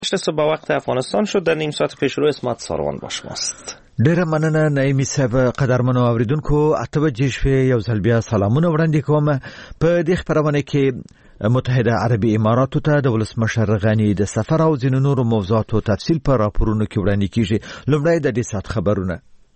صبح وقت افغانستان شد. در نیم ساعت پیش رو اسمت ساروان با شماست. ډیره مننه نایمی صاحب. قدرمنو اوریدونکو 8 شپې یو ځل بیا سلامونه وړاندې کوم. په دې خبرونه کې متحده عربي اماراتو ته د ولسمشر غنی د سفر او ځینو نورو موضوعاتو تفصیل په راپورونو کې وړاندې کیږي. لومړی د دې سات خبرونه.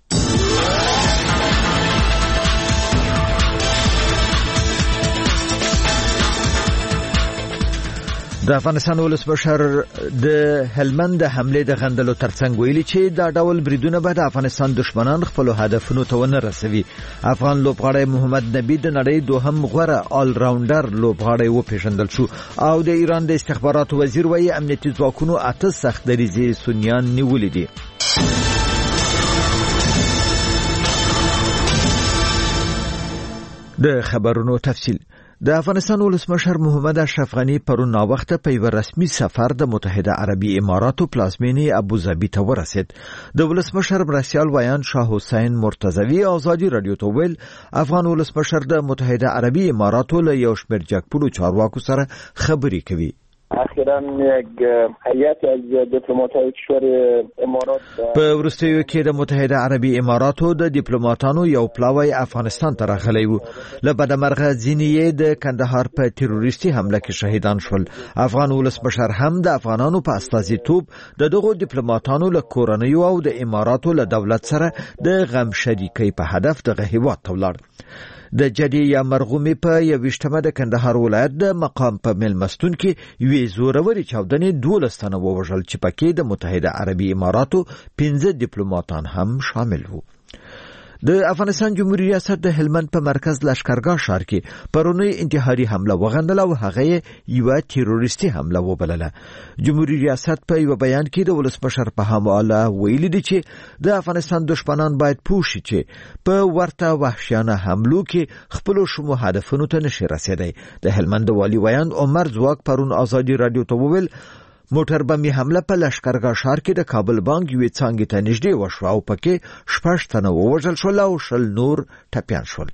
د افغانستان ولسمشر د هلمند حمله د غندلو ترڅنګ ویلي چې دا ډول بریدونه به د افغانستان دشمنان خپل هدفونو ته ونه رسوي. افغان لوبغاړی محمد نبی د نړۍ دوهم غوره آل راونډر لوبغاړی وپېژندل شو او د ایران د استخباراتو وزیر وایي امنیتي ځواکونو 8 سخت دریځي سنیان نیولي دي. د خبرونو تفصیل. د افغانستان ولسمشر محمد اشرف غنی پرون ناوخته په یو رسمي سفر د متحده عربي اماراتو پلازمینې ابوظبي ته ورسید. د ولسمشر مرستیال ویان شاه حسین مرتضوی آزادي رادیو ته ویل افغان ولسمشر د متحده عربي اماراتو له یو شمېر جګپوړو چارواکو سره خبرې کوي. اخیراً یک هیئت از دیپلمات‌های کشور امارات په وروستیو کې د متحده عربي اماراتو د دیپلماتانو یو پلاوی افغانستان ته راغلی و. له بدمرغه ځینې د کندهار په تروریستي حمله کې شهیدان شول. افغان ولسمشر هم د افغانانو په استازیتوب د دغو دیپلماتانو له کورنیو او د اماراتو له دولت سره د غم شریکۍ په هدف دغه هیواد ته ولاړ. د جدي یا مرغومي په 21مه د کندهار ولایت د مقام په ملمستون کې یوې زوروري چاودنې 12 تنه ووژل چې پکې د متحده عربي اماراتو 15 دیپلوماتان هم شامل وو. د افغانستان جمهوریت ریاست د هلمند په مرکز لشکرګاه ښار کې پرونی انتحاري حمله وغندله او هغه یو تروریستي حمله وبلله. جمهوریت ریاست په یو بیان کې د ولسمشر په حواله ویلي دي چې د افغانستان دشمنان باید پوه شي چې په ورته وحشیانه حملو کې خپل شمو هدفونو ته نشي رسیدای. د هلمند والی ویان عمر زواک پرون آزادي رادیو ته وویل موټر بمي حمله په لشکرګاه ښار کې د کابل بانک یوې څانګې ته نږدې وشوه او پکې 6 تنه ووژل شول او 10 نور ټپیان شول.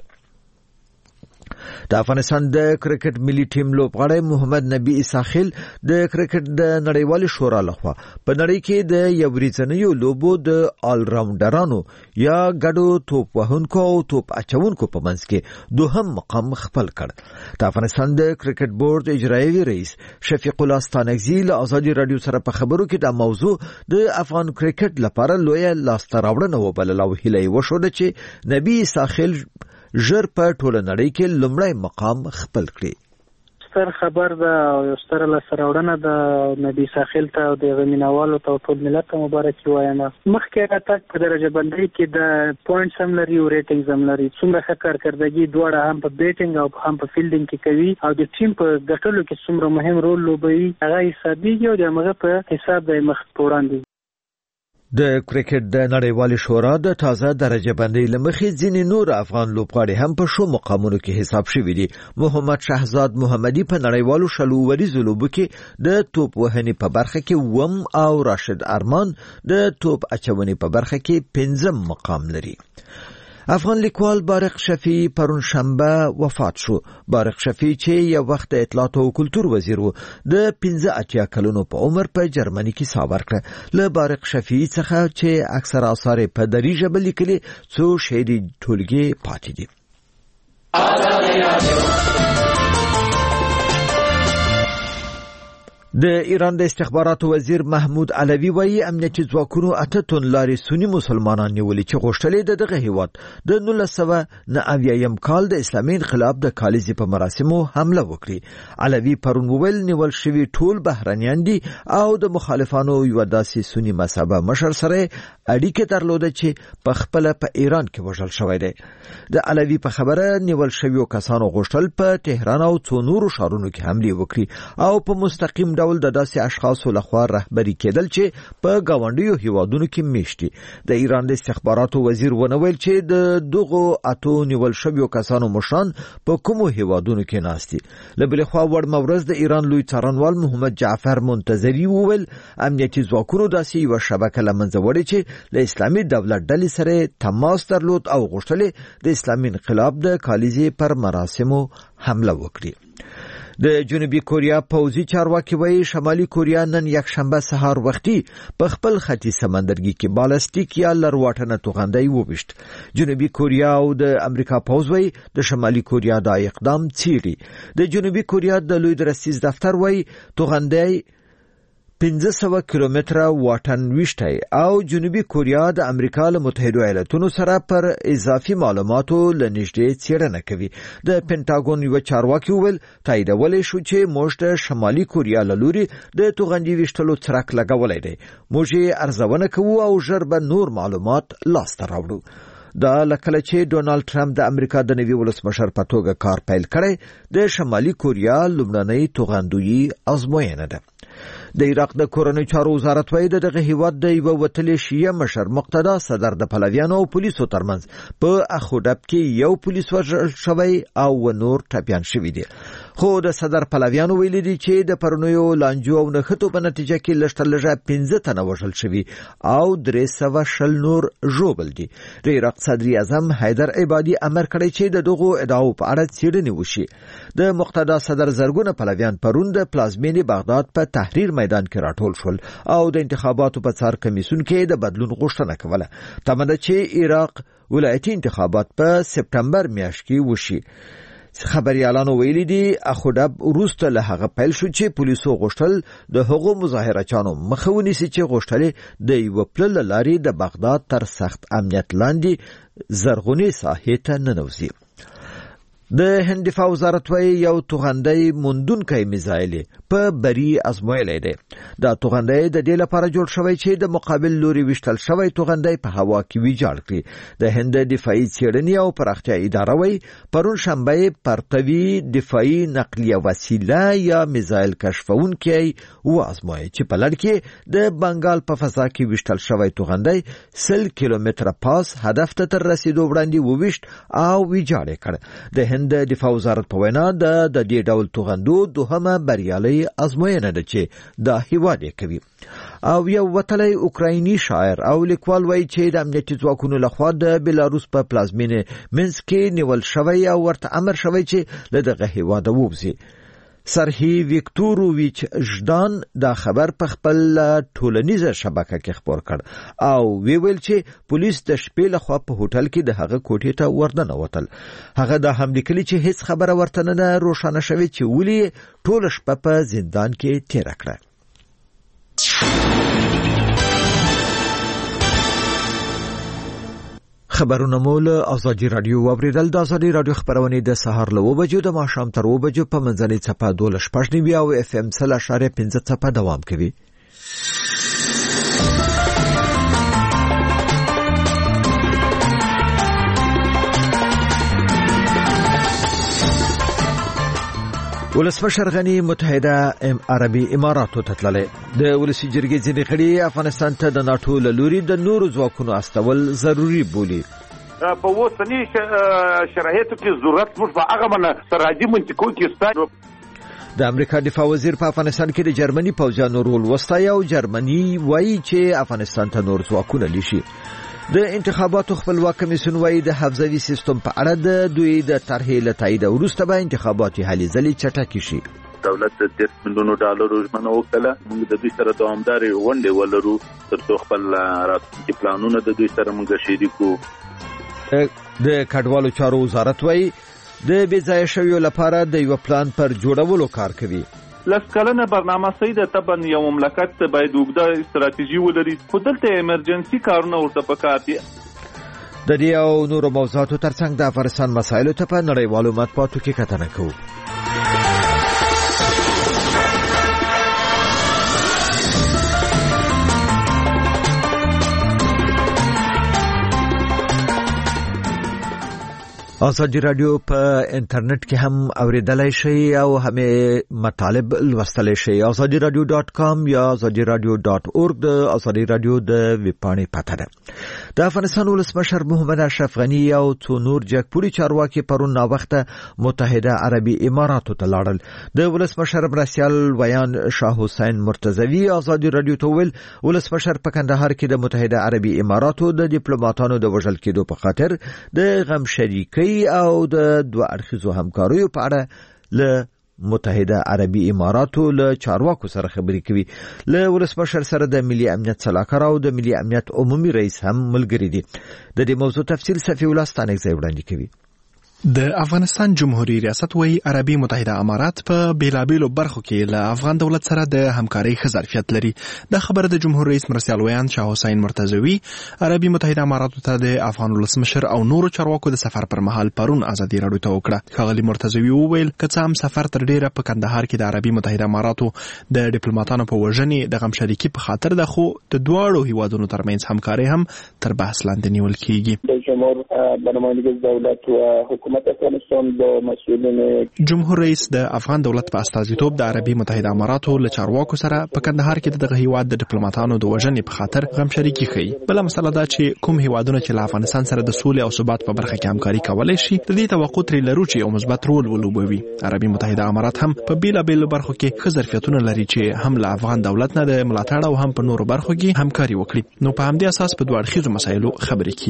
د افغانستان د کرکټ ملي ټیم لوبغاړی محمد نبی اساخیل د کرکټ د نړیوالې شورا لخوا په نړۍ کې د یو ورځنیو لوبو د آل راونډرانو یا ګډو توپ وهونکو او توپ اچونکو په منځ کې دوهم مقام خپل کړ. د افغانستان د کرکټ بورډ اجرایي رئیس شفیق الله ستانکزی له آزادي رادیو سره په خبرو کې د موضوع د افغان کرکټ لپاره لویه لاسته راوړنه وبلله او هیله یې وښوده چې نبی اساخیل ژر په ټوله نړۍ کې لومړی مقام خپل کړي. ستر خبر ده او یو ستر لاسته راوړنه ده. نبی اساخیل ته او د مینوالو ته ټول ملت ته مبارکي وایم. مخکې راټک په درجه بندۍ کې د پوینټس هم لري او ریټینګز هم لري. څومره ښه کارکردګي دواړه هم په بیټینګ او هم په فیلډینګ کې کوي او د ټیم په ګټلو کې څومره مهم رول لوبوي هغه حسابيږي او د هغه په حساب د مخ وړاندې. د کرکټ د نړیوالې شورا د تازه درجه بندۍ لمخې ځینې نور افغان لوبغاړي هم په شو مقامونو کې حساب شوي دي. محمد شهزاد محمدي په نړیوالو شلو وریزو لوبو کې د توپ وهنې په برخه کې 1 او راشد ارمان د توپ اچونې په برخه کې 5 مقام لري. افغان لیکوال بارق شفیع پرون شنبه وفات شو. بارق شفیع چې یو وخت د اطلاعات او کلتور وزیر و د 15 کلونو په عمر په جرمني کې سا ورکړه. له بارق شفیع څخه چې اکثر آثار په دری ژبه لیکلي څو شعري ټولګې پاتې دي. د ایران د استخباراتو وزیر محمود علوی وایي امنیتي ځواکونو 8 تن لارې سنی مسلمانان نیولي چې غوښتل د دغه هیواد د 1990 کال د اسلامي انقلاب د کالیزې په مراسمو حمله وکړي. علوی پرون ویل نیول شوی ټول بهرنیان دي او د مخالفانو یو داسې سنی مذهبه مشر سره اړیکه درلوده چې په خپل په ایران کې وژل شوی دی. د علوی په خبره نیول شوی کسانو غوښتل په تهران او څو نورو ښارونو کې حمله وکړي او په مستقیم ډول د داسې اشخاصو لخوا رهبري کېدل چې په گاونډیو هیوادونو کې میشتي. د ایران د استخباراتو وزیر ونویل چې د دغو 8 نیول شویو کسانو مشران په کومو هیوادونو کې ناستي. له بلې خوا وړ مورز د ایران لوی څارنوال محمد جعفر منتظری وویل امنیتي ځواکونو داسې یو شبکه لمنځه وړي چې له اسلامي دولت ډلې سره تماس درلود او غوښتل د اسلامي انقلاب د کالیزې پر مراسمو حمله وکړي. د جنوبي کوریا پوځي چارواکي وایي شمالي کوریا نن یکشنبه سهار وختي په خپل ختیځ سمندرګي کې بالستیک یا لرواټنه توغندۍ وویشت. جنوبي کوریا او د امریکا پوځ وایي د شمالي کوریا دا اقدام څیړي. د جنوبي کوریا د لوی درستیز دفتر وایي توغندۍ 1500 کیلومتره واټن وشتای او جنوبي کوریا د امریکا له متحده ایالاتونو سره پر اضافي معلوماتو لنږدې څېړنه کوي. د پینټاګون یو چارواکي ویل تاییدولې شو چې موږ د شمالي کوریا له لوري د توغندي وشتلو څرک لګولای دی. موږ یې ارزونه کوو او ژر به نور معلومات لاسته راوړو. دا لکه چې ډونالد ټرمپ د امریکا د نوي ولسمشر په توګه کار پیل کړی د شمالي کوریا لومړنۍ توغندویي ازموینه ده. د عراق د کورنۍ چارو وزارت وایي دغه هیواد د یو وتلې شیعه مشر مقتدا صدر د پلویانو او پولیسو ترمنځ په اخودب کې یو پولیس وژل شوی او نور ټپیان شوي دي. خو د صدر پلویانو ویلي دي چې د پرونیو لانجو او نښتو په نتیجه کې لږترلږه 15 تنه وژل شوي او 300 نور ژوبل دي. د عراق صدر اعظم حیدر عبادي امر کړی چې د دغو ادعاو په اړه څېړنې وشي. د مقتدا صدر زرګونه پلویان پرون د پلازمینې بغداد په تحریر میدان کې راټول شول او د انتخاباتو په څار کمیسیون کې د بدلون غوښتنه کوله. تمه ده چې عراق ولایتي انتخابات په سپتمبر میاشت کې وشي. خبريالانو ویلي دي اخودب وروسته له هغه پیل شو چې پولیسو غوښتل د هغو مظاهرچانو مخه ونیسي چې غوښتل د یو پل لارې د بغداد تر سخت امنیت لاندې زرغونی ساحې ته ننوځي. د هند دفاع وزارت وایي یو توغندۍ موندونکی میزایل په بری ازمویلی دی. دا توغندۍ د دې لپاره جوړ شوی چې د مقابل لوري وشتل شوی توغندۍ په هوا کې ویجاړ کړي. د هند دفاعي څېړنې او پراختیا اداره وایي پرون شنبه پرتوي دفاعي نقلیه وسیله یا میزایل کشفونکی وازمویي چې په لړ کې د بنګال په فضا کې وشتل شوی توغندۍ 100 کیلومتره پاس هدف ته تر رسیدو وړاندې وویشت او ویجاړ کړ. د هند دفاع وزارت په وینا د دې ډول توغندو دوهمه بریالۍ ازموینه ده چې دا هیواد کوي. او یو وتلی اوکرایني شاعر او لیکوال وایي چې د امنیتي ځواکونو لخوا د بیلاروس په پلازمینې منسک کې نیول شوی او ورته امر شوی چې له دغه هیواده ووځي. سرهی ویکتوروویچ ژدان دا خبر په خپل ټولنیزه شبکه کې خبر کړ او ویل چې پولیس د شپې لخوا په هوټل کې د هغه کوټې ته ورننه وتل. هغه دا هم لیکلي چې هیڅ خبره ورته نه روښانه شوې چې ولې ټول شپه په زندان کې تیر کړه. خبرونه مول ازادي رادیو اوریدل. د ازادي رادیو خبرونه د سهار له 9 بجو د ماښام تر 9 بجو په منځنۍ څپه 12:15 او اف ام 3.5 څپه دوام کوي. ولسمشر غنی متحده عربي اماراتو ته تللی. د ولسی جرګې ځینې غړي افغانستان ته د ناتو له لوري د نورو ځواکونو استول ضروري بولي. په اوسني شرایطو کې ضرورت موږ په هغه باندې سرحدي منطقو کې ستاسو د امریکا دفاع وزیر په افغانستان کې د جرمني پوځیانو رول وستایي او جرمني وایي چې افغانستان ته نور ځواکونه لیشي. د انتخاباتو خپلواک کمیسیون وایي د حفظوي سیستم په اړه د دوی د طرحې له تایید وروسته به انتخاباتي هلې ځلې چټکې شي. دولت د $10 ملیون ژمنه وکړه. موږ د دوی سره دوامدارې غونډې ولرو ترڅو خپل راتلونکي پلانونه د دوی سره موږ شریکو. د کډوالو چارو وزارت وایي د بې ځایه شویو لپاره د یو پلان پر جوړولو کار کوي. لسکلنه برنامه سیده تبن یو مملکت باید وګړه استراتیژي ولري خو دلته ایمرجنسي کارونه ورته پکار دي. د دې او نورو موضوعاتو ترڅنګ د افغانستان مسایلو ته په نړیوالو مطبوعاتو کې کتنه کوو. ازادي رادیو په انټرنیټ کې هم اوریدلای شئ او هم مطالب لوستلای شئ. azadiradio.com یا azadiradio.org د ازادي رادیو د ویبپاڼې پته ده. د افغانستان ولسمشر محمد اشرف غنی او څو نور جګپوري چارواکي پرون نا وخته متحده عربي اماراتو ته لاړل. د ولسمشر مرستیال ویان شاه حسین مرتضوی ازادي رادیو ته ویل ولسمشر په کندهار کې د متحده عربي اماراتو د ډیپلوماټانو د وژل کېدو په خاطر د غم شریکي او د دوه اړخیزو همکاریو په اړه له متحده عربي اماراتو له چارواکو سره خبرې کوي. له ولسمشر سره د ملي امنیت سلاکار او د ملي امنیت عمومي رئیس هم ملګری دي. د دې موضوع تفصیل صفی الله ستانک ځای وړاندې کوي. د افغانستان جمهوریت ریاست وایي عربي متحده امارات په بیلابیلو برخو کې له افغان دولت سره د همکارۍ ښه ظرفیت لري. دا خبره د جمهور رئیس مرستیال ویان شاه حسین مرتضوي عربي متحده اماراتو ته د افغان ولسمشر او نورو چارواکو د سفر پر مهال پرون ازادي راډیو ته وکړه. ښاغلي مرتضوي وویل که څه هم سفر تر ډیره په کندهار کې د عربي متحده اماراتو د ډیپلوماټانو په وژنې د غم شریکي په خاطر ده، خو د دواړو هیوادونو ترمنځ همکاري هم تر بحث لاندې نیول کیږي. د جمهور برنامه‌ریزی دولت و حکومت افغانستان با مسئولین جمهور رئیس د افغان دولت په استازیتوب د عربي متحده اماراتو له چارواکو سره په کندهار کې دغه هیواد د ډیپلوماټانو د وژنې په خاطر غم شریکي کوي. بل مسله دا چې کوم هیوادونه چې له افغانستان سره د سولې او ثبات په برخه کې همکاري کولای شي د دې توقع ترې لرو چې یو مثبت رول ولوبوي. عربي متحده امارات هم په بیلابیلو برخو کې ښه ظرفیتونه لري چې هم له افغان دولت نه د ملاتړ او هم په نورو برخو کې همکاري وکړي. نو په همدې اساس په دوه اړخیزو مسایلو خبرې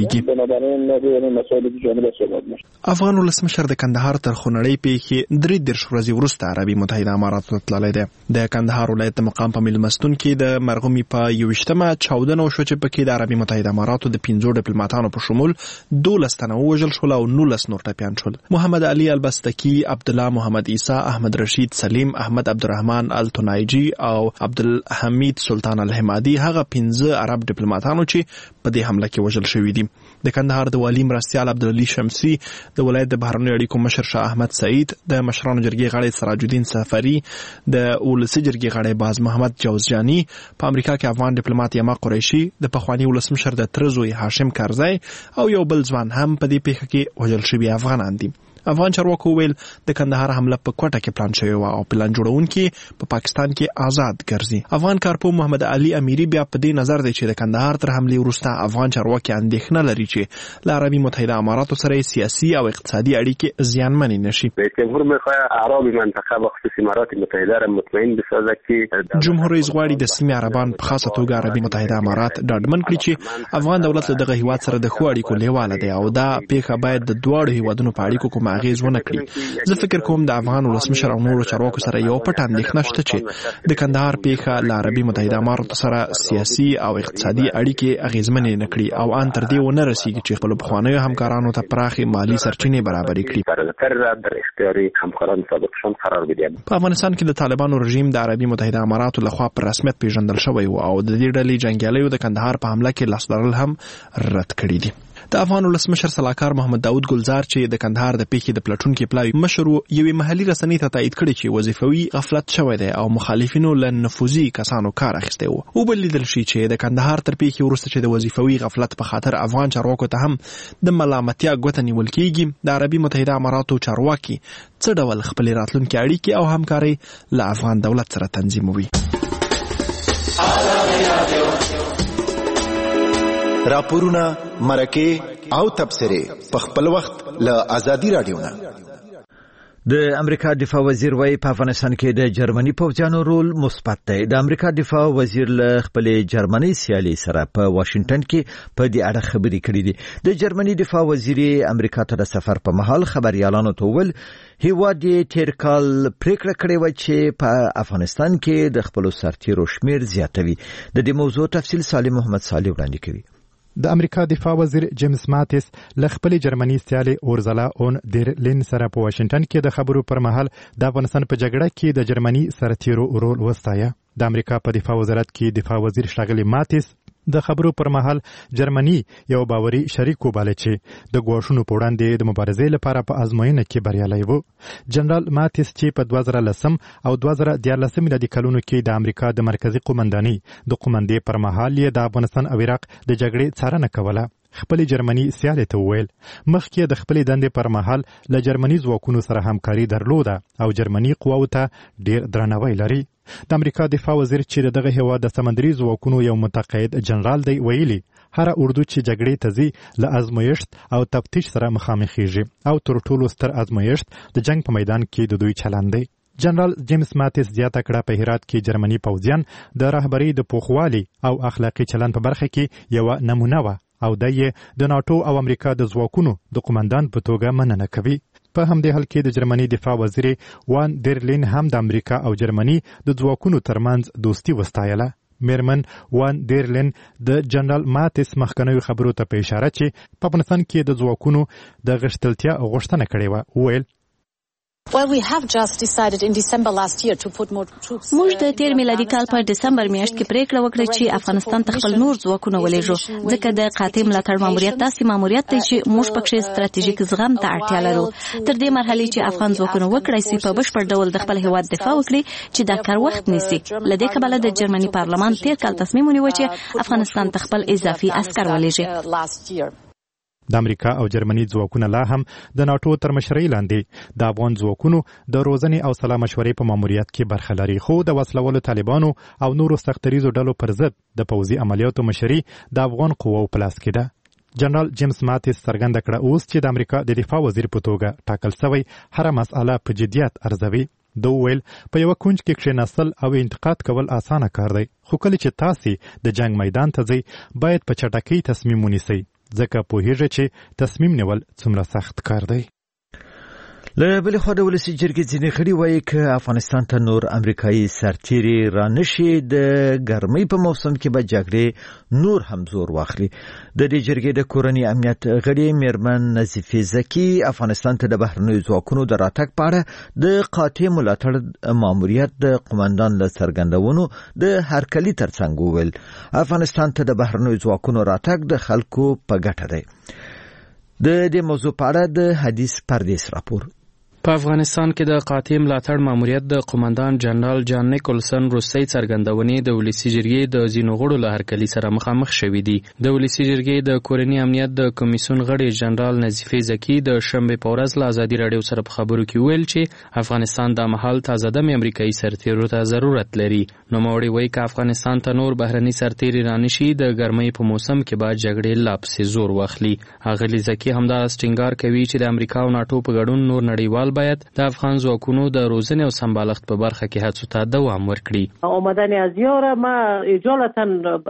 کیږي. افغان ولسمشر د کندهار تر خونړۍ پیښې 33 ورځې وروسته عربي متحده اماراتو ته تللی دی. د کندهار ولایت د مقام په میلمستون کې د مرغومي په 21مه چاودنه وشوه چې پکې د عربي متحده اماراتو د 15 ډیپلوماټانو په شمول 12 تنه ووژل شول او 19 نور ټپیان شول. محمد علي البستکی، عبدالله محمد عیسی، احمد رشید سلیم، احمد عبدالرحمن التونایجی او عبدالحمید سلطان الحمادي هغه 15 عرب ډیپلوماټانو چې په دې حمله کې وژل شوي دي. د کندهار د والی مرستیال عبدالعلی شمسی، د ولایت د بهرنیو اړیکو مشر شاه احمد سعید، د مشرانو جرګې غړی سراج الدین سفری، د ولسي جرګې غړی باز محمد جوزجانی، په امریکا کې افغان ډیپلوماټ یما قریشي، د پخوانی ولسمشر د ترزوی هاشم کرزی او یو بل ځوان هم په دې پیښه کې وژل شوي افغانان دي. افغان چارواکو ویل د کندهار حمله په کوټه کې پلان شوی و او پلان جوړونکي په پاکستان کې آزاد ګرځي. افغان کارپو محمد علي امیری بیا په دې نظر دی چې د کندهار تر حملې وروسته افغان چارواکي اندېښنه لري چې له عربي متحده اماراتو سره سیاسي او اقتصادي اړیکې زیانمنې نشي. جمهور میخواد اعراب منطقه به خصوص امارات متحده را مطمئن بسازه که جمهور رئیس غواړي د سیمې عربان په خاصه توګه عربي متحده امارات ډاډمن کړي چې افغان دولت له دغه هیواد سره د ښو اړیکو لیواله دی او دا پیښه باید د دواړو هیوادونو په اړیکو کوم اغیز ونه کړي. زه فکر کوم د افغان ولسمشر او نورو چارواکو سره یو پټ اندېښنه شته چې د کندهار پیښه له عربي متحده اماراتو سره سیاسي او اقتصادي اړیکې اغیزمنې نه کړي او ان تر دې ونه رسیږي چې خپل پخوانیو همکارانو ته پراخې مالی سرچینې برابرې کړي. په افغانستان کې د طالبانو رژیم د عربي متحده اماراتو لخوا په رسمیت پیژندل شوی و او د دې ډلې جنګیالیو د کندهار په حمله کې لاس لرل هم رد کړي دي. د افغان ولسمشر سلاکار محمد داود ګلزار چې د کندهار د پیښې د پلټونکو پلاوی مشر یوې محلي رسنۍ ته تایید کړی چې وظیفوي غفلت شوی دی او مخالفینو له نفوذي کسانو کار اخیستی و. او بل لیدل شي چې د کندهار تر پیښې وروسته چې د وظیفوي غفلت په خاطر افغان چارواکو ته هم د ملامتیا ګوته نیول کیږي. د عربي متحده اماراتو چارواکي څه ډول خپل راتلونکي اړیکې او همکاري له افغان دولت سره تنظیموي. راپورونه، مرکې او تبصرې په خپل وخت له آزادي راډیو نه. د امریکا دفاع وزیر وايي په افغانستان کې د جرمني پوځیانو رول مثبت دی. د امریکا دفاع وزیر له خپلې جرمني سیالي سره په واشنگټن کې په دې اړه خبرې کړې دي. د جرمني دفاع وزیر امریکا ته د سفر په مهال خبريالانو ته ویل هیواد یې تیر کال پریکړه کړې و چې په افغانستان کې د خپل سرتیرو شمیر زیاتوي. د دې موضوع تفصیل سالم محمد صالح وړاندې کوي. د امریکا دفاع وزیر جیمز ماتیس له خپل جرمني سیالي اورزلا اون ډیر لین سره په واشنگټن کې د خبرو پر مهال د افغانستان په جګړه کې د جرمني سرتیرو رول وستایه. د امریکا په دفاع وزارت کې دفاع وزیر ښاغلی ماتیس د خبرو پر مهال جرمني یو باوري شریک وباله چې د ګواښونو په وړاندې د مبارزې لپاره په ازموینه کې بریالی و. جنرال ماتیس چې په 2010 او 2014 میلادي کلونو کې د امریکا د مرکزی قومندانۍ د قومندې پر مهال یې د افغانستان او عراق د جګړې څارنه کوله. خپل جرمني سیالي ته ویل مخکې د خپل دندې پر مهال له جرمني ځواکونو سره همکاري درلوده او جرمني قواو ته ډیر درناوی لري. د امریکا دفاع وزیر چې دغه هیواد د سمندري ځواکونو یو متقاعد جنرال دی ویلي هر اردو چې جګړې ته ځي له ازمویښت او تفتیش سره مخامخېږي او تر ټولو ستر ازمویښت د جنگ په میدان کې د دوی چلند دی. جنرال جیمز ماتیس زیاته کړه په هرات کې جرمني پوځیان د رهبرۍ د پوخوالي او اخلاقی چلند په برخه کې یو نمونه و او د ناتو او امریکا د ځواکونو د قومندان په توګه مننه کوي. په همدې حال کې د جرمني دفاع وزیر وان دیر لین هم د امریکا او جرمني د ځواکونو ترمنځ دوستي وستایله. میرمن وان دیر لین د جنرال ماتس مخکنیو خبرو ته په اشاره چې په افغانستان کې د ځواکونو د غښتلتیا غوښتنه کړې وه وویل موږ د تیر میلادي کال په دسمبر میاشت کې پریکړه وکړه چې افغانستان ته خپل نور ځواکونه ولېږو ځکه د قاطع ملاتړ ماموریت داسې ماموریت دی چې موږ پکې ستراتیژیک زغم ته اړتیا لرو تر دې مرحلې چې افغان ځواکونه وکړای شي په بشپړ ډول د خپل هیواد دفاع وکړي چې دا کار وخت نیسي. له دې کبله د جرمني پارلمان تیر کال تصمیم ونیو چې افغانستان ته خپل اضافي عسكر ولېږي. د امریکا او جرمني ځواکونه لا هم د ناټو تر مشرۍ لاندې د افغان ځواکونو د روزنې او سلا مشورې په ماموریت کې برخه لري خو د وسلوالو طالبانو او نورو سختریزو ډلو پر ضد د پوځي عملیاتو مشري د افغان قواو په لاس کې ده. جنرال جیمز ماتس څرګنده کړه اوس چې د امریکا د دفاع وزیر په توګه ټاکل شوی هره مسأله په جدیت ارزوي. د ویل په یو کونج کې کښېناستل او انتقاد کول اسانه کار دی خو کله چې تاسو د جنگ میدان ته ځئ باید په چټکۍ تصمیم ونیسئ ځکه پوهیږئ چې تصمیم نیول څومره سخت کار دی. له بلې خوا د ولسي جرګې ځینې غړي وایي که افغانستان ته نور امریکایي سرتیري رانشي د ګرمۍ په موسم کې به جګړې نور هم زور واخلي. د دې جرګې د کورني امنیت غړي میرمن نظیفې زکي افغانستان ته د بهرنیو ځواکونو د راتګ په اړه د قاطع ملاتړ ماموریت د قومندان له څرګندونو د هرکلي ترڅنګ وویل افغانستان ته د بهرنیو ځواکونو راتګ د خلکو په ګټه دی. د دې موضوع په اړه د حدیث پردیس راپور. په افغانستان کې د قاطع ملاتړ ماموریت د قومندان جنرال جان نیکولسن روسي څرګندونې د ولسي جرګې د ځینو غړو له هرکلي سره مخامخ شوې دي. د ولسي جرګې د کورني امنیت د کمیسیون غړي جنرال نظیفې زکي د شنبې په ورځ له ازادي راډیو سره په خبرو کې ویل چې افغانستان د مهال تازه دمې امریکایي سرتیرو ته ضرورت لري. نوموړي وایي که افغانستان ته نور بهرني سرتیري رانشي د ګرمۍ په موسم کې به جګړې لا پسې زور واخلي. اغلې زکي همداراز ټینګار کوي چې د امریکا او ناټو په ګډون نور نړیوال باید د افغان ځواکونو د روزنې او سمبالښت په برخه کې هڅو ته دوام ورکړي. آمدن از یار ما اجالتا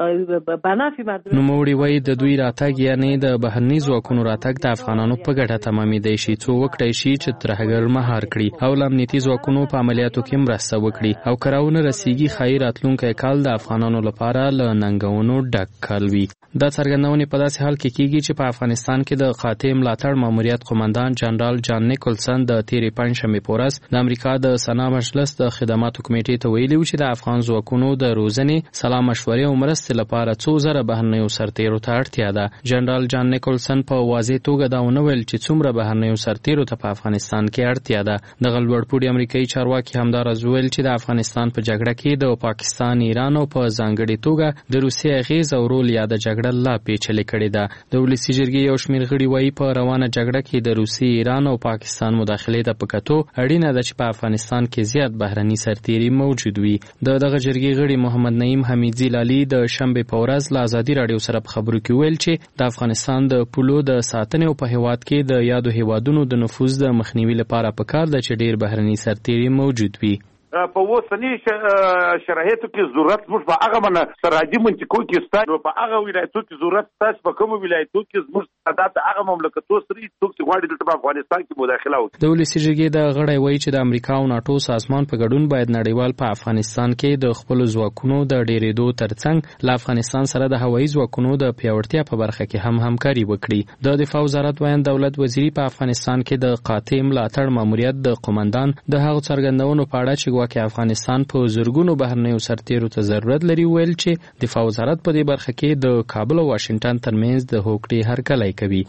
بنفع مردم. نوموړي وایي د دوی راتګ یعنی د بهرني ځواکونو راتګ د افغانانو په ګټه تمامېدای شي څو وکړای شي چې ترهګر مهار کړي او له امنیتي ځواکونو په عملیاتو کې مرسته وکړي او کراونه رسیږي ښایي راتلونکی کال د افغانانو لپاره له ننګونو ډک کال وي. دا څرګندونې په داسې حال کې کیږي چې په افغانستان کې د قاطع ملاتړ ماموریت قومندان جنرال جان نیکولسن د تیرې پنجشنبې په ورځ د امریکا د سنا مجلس د خدماتو کمیټې ته ویلي و چې د افغان ځواکونو د روزنې سلا مشورې او مرستې لپاره څو زره بهرنیو سرتیرو ته اړتیا ده. جنرال جان نیکولسن په واضح توګه دا ونه ویل چې څومره بهرنیو سرتیرو ته په افغانستان کې اړتیا ده. دغه لوړپوړي امریکایي چارواکي همداراز ویل چې د افغانستان په جګړه کې د پاکستان، ایران او په ځانګړې توګه د روسیې اغیز او رول یا د جګړه لا پیچلې کړې ده. د ولسي جرګې یو شمېر غړي وایي په روانه جګړه کې د روسیې، ایران او پاکستان مداخلې ته په کتو اړینه ده چې په افغانستان کې زیات بهرني سرتیري موجود وي. دغه جرګې غړي محمد نعیم حمیدزي لالي د شنبې په ورځ له ازادي راډیو سره په خبرو کې ویل چې د افغانستان د پولو د ساتنې او په هیواد کې د یادو هیوادونو د نفوذ د مخنیوي لپاره پکار ده چې ډیر بهرني سرتیري موجود وي. په اوسني شرایطو کې ضرورت موږ په هغه باندې سرحدي منطقو کې ستاسو په هغه ولایتو کې ضرورت ستاسو په کوم ولایتو کې زموږ تعداد هغه مملکتو سره څوک چې غواړي دلته په افغانستان کې مداخله وکړي. د ولسي جرګې د غړي وایي چې د امریکا او ناټو سازمان په ګډون باید نړیوال په افغانستان کې د خپل ځواکونو د ډیرېدو ترڅنګ له افغانستان سره د هوایي ځواکونو د پیاوړتیا په برخه کې هم همکاري وکړي. د دفاع وزارت وایي دولت وزیري په افغانستان کې د قاطع ملاتړ ماموریت د قومندان د هغو څرګندونو په اړه چې ګواکې افغانستان په زرګونو بهرنیو سرتیرو ته ضرورت لري ویل چې دفاع وزارت په دې برخه کې د کابل او واشنگټن ترمنځ د هوکړې هرکلی کوي.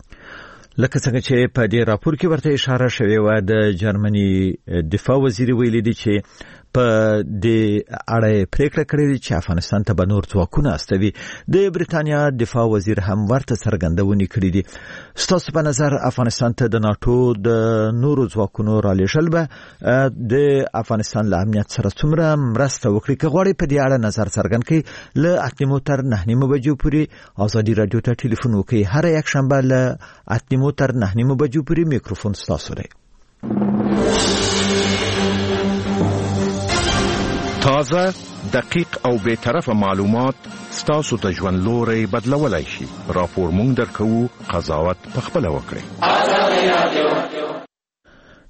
لکه څنګه چې په دې راپور کې ورته اشاره شوې وه د جرمني دفاع وزیر ویلي دی چې په دې اړه پریکړه کړې ده چې افغانستان ته به نور ځواکونه استوي. د بریتانیا دفاع وزیر هم ورته څرګندونې کړې دي. ستاسو په نظر افغانستان ته د ناټو د نورو ځواکونو رالېږل به د افغانستان له امنیت سره څومره مرسته وکړي؟ که غواړئ په دې اړه نظر څرګند کړئ له 8 تر 9 بجو پورې ازادي راډیو ته ټلیفون وکړئ. هر یک شنبه له 8 تر 9 بجو پورې میکروفون ستاسو دی. تازه، دقیق او بی‌طرفه معلومات ستاسو ته ژوند لوري بدلولای شي. راپور مونږ درکو، قضاوت پخپله وکړئ.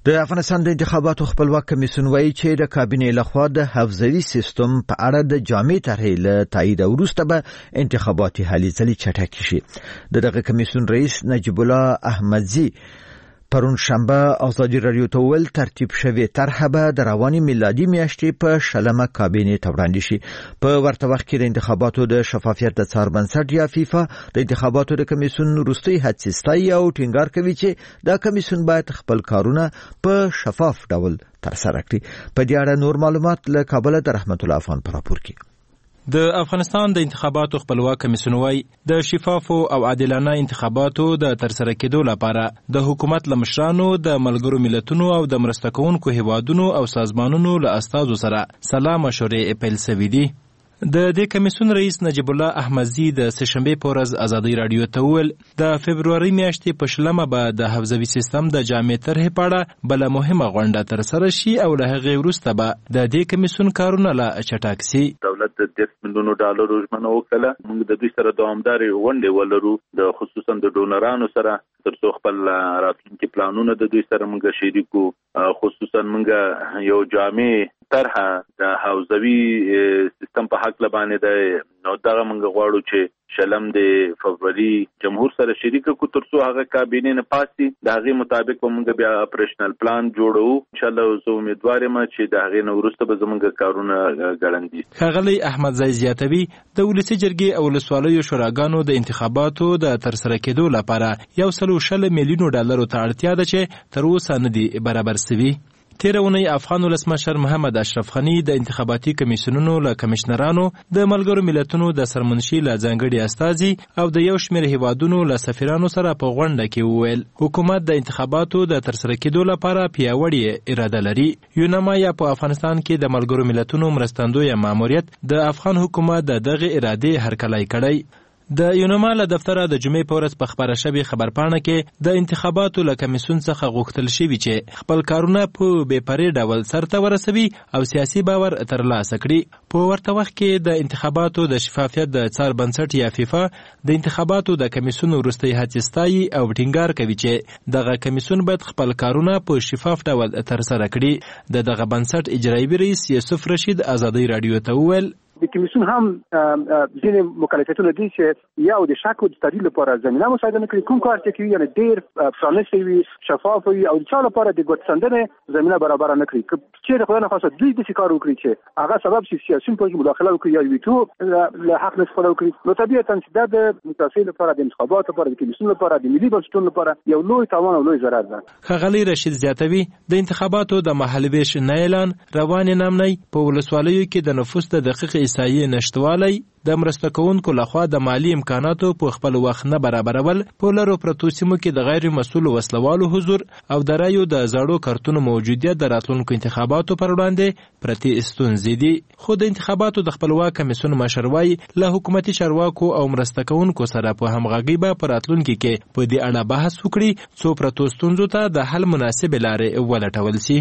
د افغانستان د انتخاباتو خپلواک کمیسیون وایي چې د کابینې لخوا د حفظوي سیستم په اړه د جامع طرحې له تایید وروسته به انتخاباتي هلې ځلې چټکې شي. دغه کمیسیون رئیس نجیب الله احمدزي پرون شنبه ازادي رادیو ته ویل ترتیب شوی طرحه به د رواني میلادي میاشتې په شلمه کابینې ته وړاندې شي. په ورته وخت کې د انتخاباتو د شفافیت د څار بنسټ یا فیفا د انتخاباتو د کمیسیون وروستۍ هڅې ستایي او ټینګار کوي چې دا کمیسیون باید خپل کارونه په شفاف ډول ترسره کړي. په دې اړه نور معلومات له کابل د رحمت الله افغان په راپور کې. د افغانستان د انتخاباتو خپلواک کمیسیون وايي د شفافو او عادلانه انتخاباتو د ترسره کېدو لپاره د حکومت له مشرانو د ملګرو ملتونو او د مرسته کوونکو هیوادونو او سازمانونو له استازو سره سلا مشورې پیل شوې دي. د دې کمیسیون رئیس نجیب الله احمدزي د سهشنبه په ورځ ازادي رادیو ته ویل د فبروري میاشتې په شلمه به د حفظوي سیستم د جامع طرحې په اړه بله مهمه غونډه ترسره شي او له هغې وروسته به د دې کمیسیون کارونه لا چټک سي. دولت د $10 میلیون ژمنه وکړه. موږ د دوی سره دوامدارې غونډې ولرو د خصوصا د ډونرانو سره ترڅو خپل راتلونکي پلانونه د دوی سره موږ شریکو. خصوصا موږ یو جامع طرحه د حوزوي سیستم په حق لبانې ده نو دغه موږ غواړو چې شلم د فبروري جمهور سره شریک کو ترڅو هغه کابینې نه پاسي د هغې مطابق به موږ بیا اپریشنل پلان جوړو. انشاءالله زه امیدوار یم چې د هغې نه وروسته به زموږ کارونه ګړندي. ښاغلی احمدزی زیاتوي د ولسي جرګې او ولسوالیو شوراګانو د انتخاباتو د ترسره کېدو لپاره $160 میلیون ته اړتیا ده چې تر اوسه نه دي برابر سوي. تیره اونۍ افغان ولسمشر محمد اشرف غني د انتخاباتي کمیسیونونو له کمشنرانو د ملګرو ملتونو د سرمنشي له ځانګړي استازي او د یو شمېر هیوادونو له سفیرانو سره په غونډه کې وویل حکومت د انتخاباتو د ترسره کېدو لپاره پیاوړې اراده لري. یونما یا په افغانستان کې د ملګرو ملتونو مرستندویه ماموریت د افغان حکومت د دغه ارادې هرکلی کړی. د یونما له دفتره د جمعې په ورځ په خپره شوې خبرپاڼه کې د انتخاباتو له کمیسیون څخه غوښتل شوي چې خپل کارونه په بې پرې ډول سرته ورسوي او سیاسي باور ترلاسه کړي. په ورته وخت کې د انتخاباتو د شفافیت د څار بنسټ یا فیفا د انتخاباتو د کمیسیون وروستۍ هڅې ستایي او ټینګار کوي چې دغه کمیسیون باید خپل کارونه په شفاف ډول ترسره کړي. دغه بنسټ اجرایي رئیس یوسف رشید ازادي رادیو ته وویل د کمیسیون هم ځینې مکلفیتونه دي چې یو د شک او د تردید لپاره زمینه مساعده نه کوي. کوم کار چې کوي یعنې ډېر پرانیستی وي شفاف وي او د چا لپاره د ګوتڅنډنې زمینه برابره نه کړي. چېرې خدای نخواسته دوی داسې کار وکړي چې هغه سبب شي سیاسیون پکې مداخله وکړي یا ویټو له حق نه استفاده وکړي نو طبیعتا چې دا د متاسې لپاره د انتخاباتو لپاره د کمیسیون لپاره د ملي بنسټونو لپاره یو لوی تاوان او لوی ضرر ده. ښاغلی رشید زیاتوي د انتخاباتو د محلویش نه اعلان روانې نامنۍ په ولسوالیو کې د نفوس د دقیق احصایې نشتوالی د مرسته کوونکو لخوا د مالی امکاناتو په خپل وخت نه برابرول په لرو پرتو سیمو کې د غیر مسؤل وسلوالو حضور او د رایو د زړو کارتونو موجودیت د راتلونکو انتخاباتو پر وړاندې پرتې ستونزې دي. خو د انتخاباتو د خپلواک کمیسیون مشر وایي له حکومتي چارواکو او مرسته کوونکو سره په همغږۍ به په راتلونکي کې په دې اړه بحث وکړي څو پرتو ستونزو ته د حل مناسبې لارې ولټول سي.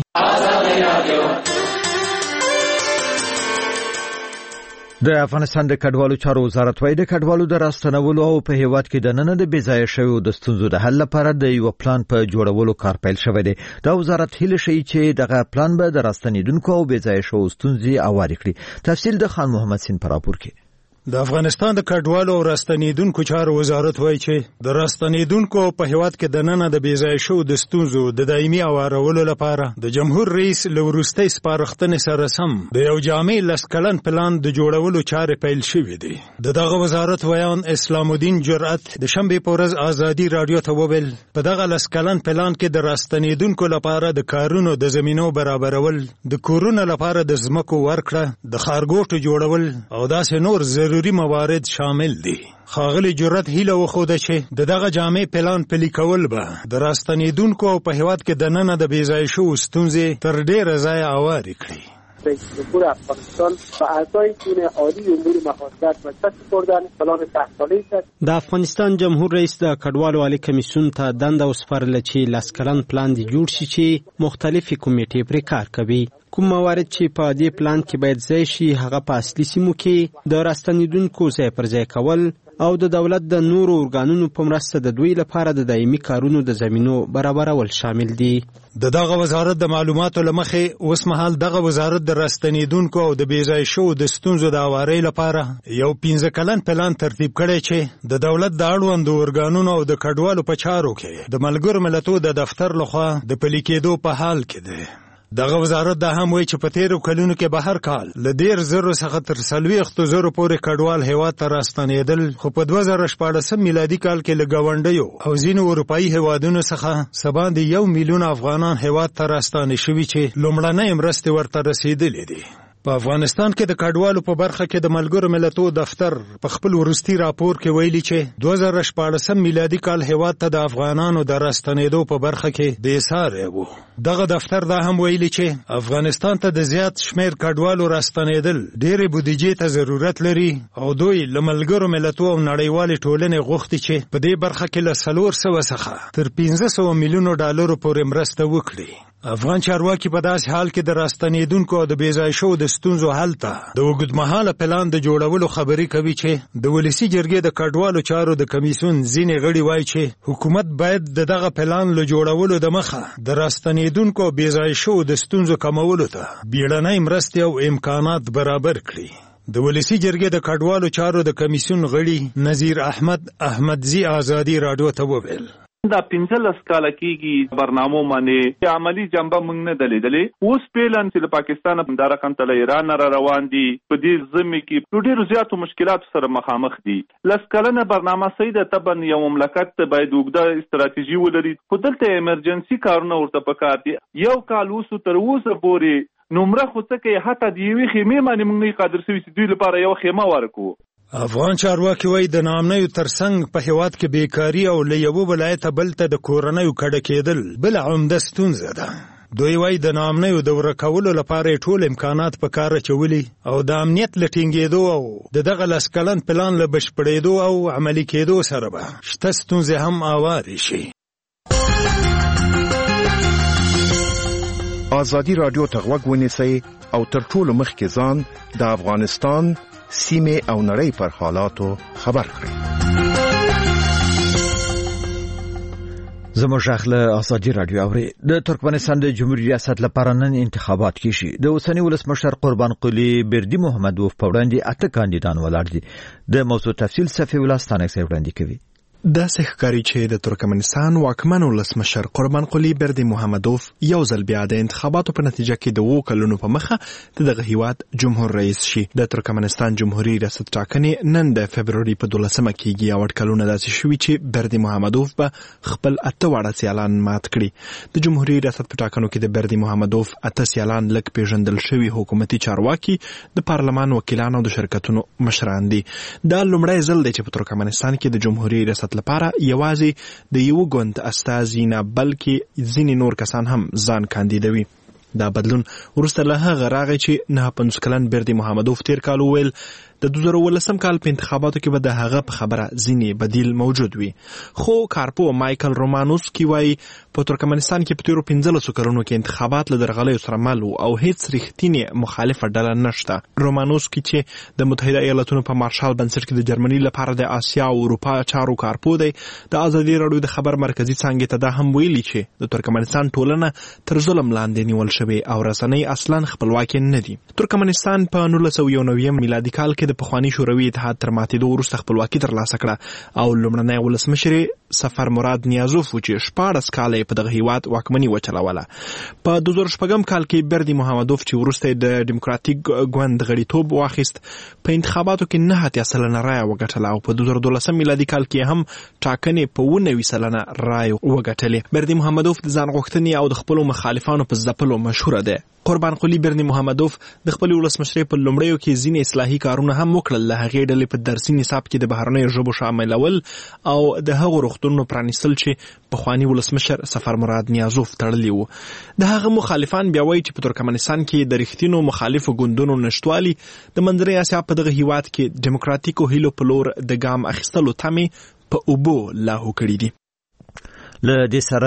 د افغانستان د کډوالو چارو وزارت وايي د کډوالو د راستنولو او په هیواد کې د نن د بېځایه شویو د ستونزو د حل لپاره د یو پلان په جوړولو کار پیل شوی دی. دا وزارت هیله شي چې دغه پلان به د راستنیدونکو او بېځایه شویو ستونزې هوارې کړي. تفصیل د خان محمد سین په راپور کې. د افغانستان د کډوالو او راستنیدونکو چارو وزارت وایي چې د راستنیدونکو په هیواد کې د نن د بېځایه شویو د ستونزو د دایمي هوارولو لپاره د جمهور رئیس له وروستۍ سپارښتنې سره سم د یو جامع 10 کلن پلان د جوړولو چارې پیل شوې دي. دغه وزارت ویان اسلام الدین جرأت د شنبې په ورځ ازادي رادیو ته وویل په دغه 10 کلن پلان کې د راستنیدونکو لپاره د کارونو د زمینو برابرول، د کورونو لپاره د ځمکو ورکړه، د ښارګوټو جوړول او داسې نور ضروري موارد شامل دي. ښاغلی جرأت هیله وښوده چې دغه جامع پلان پلي کول به د راستنیدونکو او په هیواد کې د نن د بېځایه شویو ستونزې تر ډېره ځایه هوارې کړي. رئیس جمهور افغانستان به اعضای تیم عالی امور مهاجرت مسئله سپردن پلان 10 ساله‌ای است. د افغانستان جمهور رئیس د کډوالو عالی کمیسیون ته دنده وسپارله چې 10 کلن پلان جوړ شي چې مختلفې کمیټې پرې کار کوي. کوم موارد چې په دې پلان کې باید ځای شي هغه په اصلي سیمو کې د راستنیدونکو ځای پر ځای کول، او د دولت د نورو ارګانونو په مرسته د دوی لپاره د دایمي کارونو د زمینو برابرول شامل دي. دغه وزارت د معلوماتو لمخې اوس مهال دغه وزارت د راستنیدونکو او د بیځای شو د ستونزو د اوارۍ لپاره یو 15 کلن پلان ترتیب کړی چې د دولت د اړوندو ارګانونو او د کډوالو په چارو کې د ملګرو ملتونو د دفتر لخوا د پلي کېدو په حال کې دی. دغه وزارت دا هم وایي چې په تیرو کلونو کې به هر کال له 10,000 څخه تر 40,000 پورې کډوال هیواد ته راستنېدل، خو په 2014 میلادي کال کې له ګاونډیو او ځینو اروپایي هیوادونو څخه څه باندې 1 میلیون افغانان هیواد ته راستانه شوي چې لومړنۍ مرستې ورته رسېدلې دي. په افغانستان کې د کډوالو په برخه کې د ملګرو ملتونو دفتر په خپل وروستي راپور کې ویلي چې 2014 میلادي کال هیواد ته د افغانانو د راستنېدو په برخه کې بې ساري و. دغه دفتر دا هم ویلي چې افغانستان ته د زیات شمیر کډوالو راستنېدل ډېرې بودیجې ته ضرورت لري او دوی له ملګرو ملتونو او نړیوالې ټولنې غوښتي چې په دې برخه کې له 400 څخه تر 500 میلیونو ډالرو پورې مرسته وکړي. افغان چارواکي په داسې حال کې د راستنېدونکو او د بیځای شو د ستونزو حل ته د اوږدمهاله پلان د جوړولو خبرې کوي چې د ولسي جرګې د کډوالو چارو د کمیسیون ځینې غړي وایي چې حکومت باید دغه پلان له جوړولو د مخه د راستنېدونکو او بیځای شو د ستونزو کمولو ته بیړنۍ مرستې او امکانات برابر کړي. د ولسي جرګې د کډوالو چارو د کمیسیون غړي نظیر احمد احمدزي آزادي راډیو ته وویل دا 15 کاله کېږي برنامو باندې عملی جنبه موږ نه دلیدلې. اوس پیلن چې د پاکستان د رقم تل ایران را روان دي په دې ځمې کې ډېر زیاتو مشکلات سره مخامخ دي. لسکلنه برنامه سیده تبن یو مملکت باید وګړه استراتیژي ولري، خو دلته ایمرجنسي کارونه ورته پکار دي. یو کال اوس تر اوسه پورې نمره خو څه کې حتی د یوې خیمې باندې موږ نه قادر سوي چې دوی لپاره یو خیمه ورکو. افغان چارواکي وایي د ناامنیو ترڅنګ په هیواد کې بیکاري او له یوه ولایته بل ته د کورنیو کډه کېدل بله عمده ستونزه ده. دوی وایي د ناامنیو د ورکولو لپاره ټول امکانات په کار اچولي او د امنیت له ټینګېدو او دغه 10 کلن پلان له بشپړېدو او عملي کېدو سره به شته ستونزې هم اوارې شي. ازادي رادیو ته غوږ ونیسئ او تر ټولو مخکې ځان د افغانستان سیمه او نړۍ پر حالاتو خبر کړئ. زموږ اخله ازادي رادیو اوري. د ترکمنستان د جمهوریت ریاست لپاره نن انتخابات کیږي. د اوسنی ولسمشر قربان قلی بردی محمدوف په وړاندې 8 کاندیدان ولاړ دي. د موضوع تفصیل صفي ولستانه سره وړاندې کوي. دا ښکاري چې د ترکمنستان واکمن ولسمشر قربان قلی بردی محمدوف یو ځل بیا د انتخاباتو په نتیجه کې د 2 کلونو په مخه دغه هیواد جمهور رئیس شي. د ترکمنستان جمهوریت ریاست ټاکنې نن د فبرवरी په 12مه کېږي او کلونه داسې شوي چې بردی محمدوف به خپل 8 واړه سیالان مات کړي. د جمهوریت ریاست په ټاکنو کې د بردی محمدوف 8 سیالان لږ پیژندل شوي حکومتي چارواکي، د پارلمان وکیلان او د شرکتونو مشران دي. دا لومړی ځل دی چې په ترکمنستان کې د جمهوریت ریاست لپاره یوازې د یو ګوند استازي نه بلکې ځینې نور کسان هم ځان کاندیدوي. دا بدلون وروسته له هغه راغی چې 59 کلن بردی محمدوف تیر کال وویل د 2019 کال په انتخاباتو کې به د هغه په خبره ځینې بدیل موجود وي. خو کارپو مایکل رومانوسکی وایي په ترکمنستان کې په تیرو 15 کلونو کې انتخابات له درغلیو سره مل وو او هیڅ رښتینې مخالفه ډله نشته. رومانوسکی چې د متحده ایالاتونو په مارشال بنسټ کې د جرمني لپاره د آسیا او اروپا چارو کارپو دی، د ازادي راډیو د خبر مرکزی څانګې ته دا هم ویلي چې د ترکمنستان ټولنه تر ظلم لاندې نیول شوې او رسنۍ اصلا خپلواکي نه دي. ترکمنستان په 1991 میلادي کال کې د پخوانی شوروي اتحاد تر ماتېدو وروسته خپلواکي ترلاسه کړه او لومړنی ولسمشر سفر مراد نیازوف و چې 14 کاله په دغه هیواد واکمني وچلوله. په 2006 کال کې بردی محمدوف چې وروسته د ډیموکراتیک ګوند غړیتوب واخیست په انتخاباتو کې 9% رایه وګټله او په 2012 میلادي کال کې هم ټاکنې په 19% رایه وګټلې. بردی محمدوف د ځان غوښتنې او د خپلو مخالفانو په ځپلو مشهور دی. قربان قلی بردی محمدوف د خپل ولسمشر په لومړیو کې ځینې اصلاحي کارونه هم وکړل. له هغې ډلې په درسي نصاب کې د بهرنیو ژبو شاملول او د هغو روغتونونو پرانیستل چې پخوانی ولسمشر سفر مراد نیازوف تړلی وو. د هغه مخالفان بیا وایي چې په ترکمنستان کې د رښتینو مخالفو ګوندونو نشتوالي د منځنۍ اسیا په دغه هیواد کې ډیموکراتیکو هیلو په لور د ګام اخیستلو تمې په اوبو لاهو کړي دي. له دې سره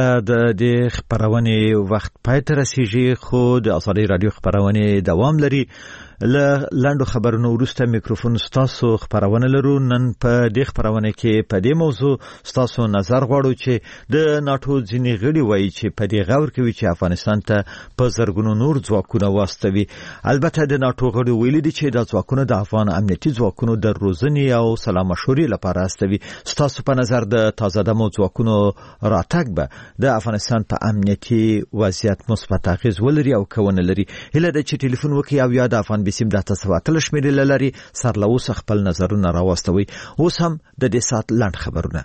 د خبرونې وخت پای ته رسیږي، خو د ازادي رادیو خبرونه دوام لري. لاندو خبرونو وروسته میکروفون ستاسو خبرونه لرو. نن په دې خبرونه کې په دې موضوع ستاسو نظر غواړو چې د ناتو ځینې غړي وایي چې په دې غور کوي چې افغانستان ته په زرګونو نور ځواکونه واستوي. البته د ناتو غړي ویلي دي چې د ځواکونو د افغان امنیتي ځواکونو د روزنې او سلا مشورې لپاره استوي. ستاسو په نظر د تازه دمو ځواکونو راتګ به د افغانستان په امنیتي وضعیت مثبت اغیز ولري او کونه لري؟ هله د چې ټلیفون وکي او یا د افغان بسیم د تاسواتل شمیرې لري سر له اوس خپل نظرونه راوستوي. اوس هم د دې سات لاند خبرونه.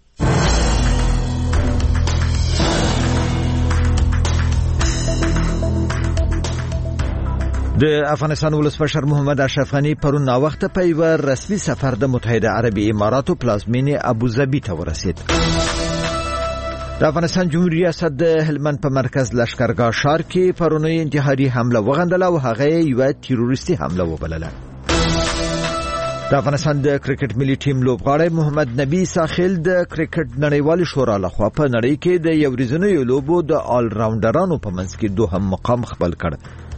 د افغانستان ولسمشر محمد اشرف غنی پرون ناوخته په یو رسمي سفر د متحده عربي اماراتو پلازمینې ابوظبي ته ورسید. د افغانستان جمهوریت ریاست د هلمند په مرکز لشکرګاه ښار کې پرونی انتحاري حمله وغندله او هغه یو تروریستي حمله وبلله. د افغانستان د کرکټ ملي ټیم لوبغاړی محمد نبی ساحل د کرکټ نړیوالې شورا لخوا په نړۍ کې د یو ورځنیو لوبو د آل راونډرانو په منځ کې دوهم مقام خپل کړ.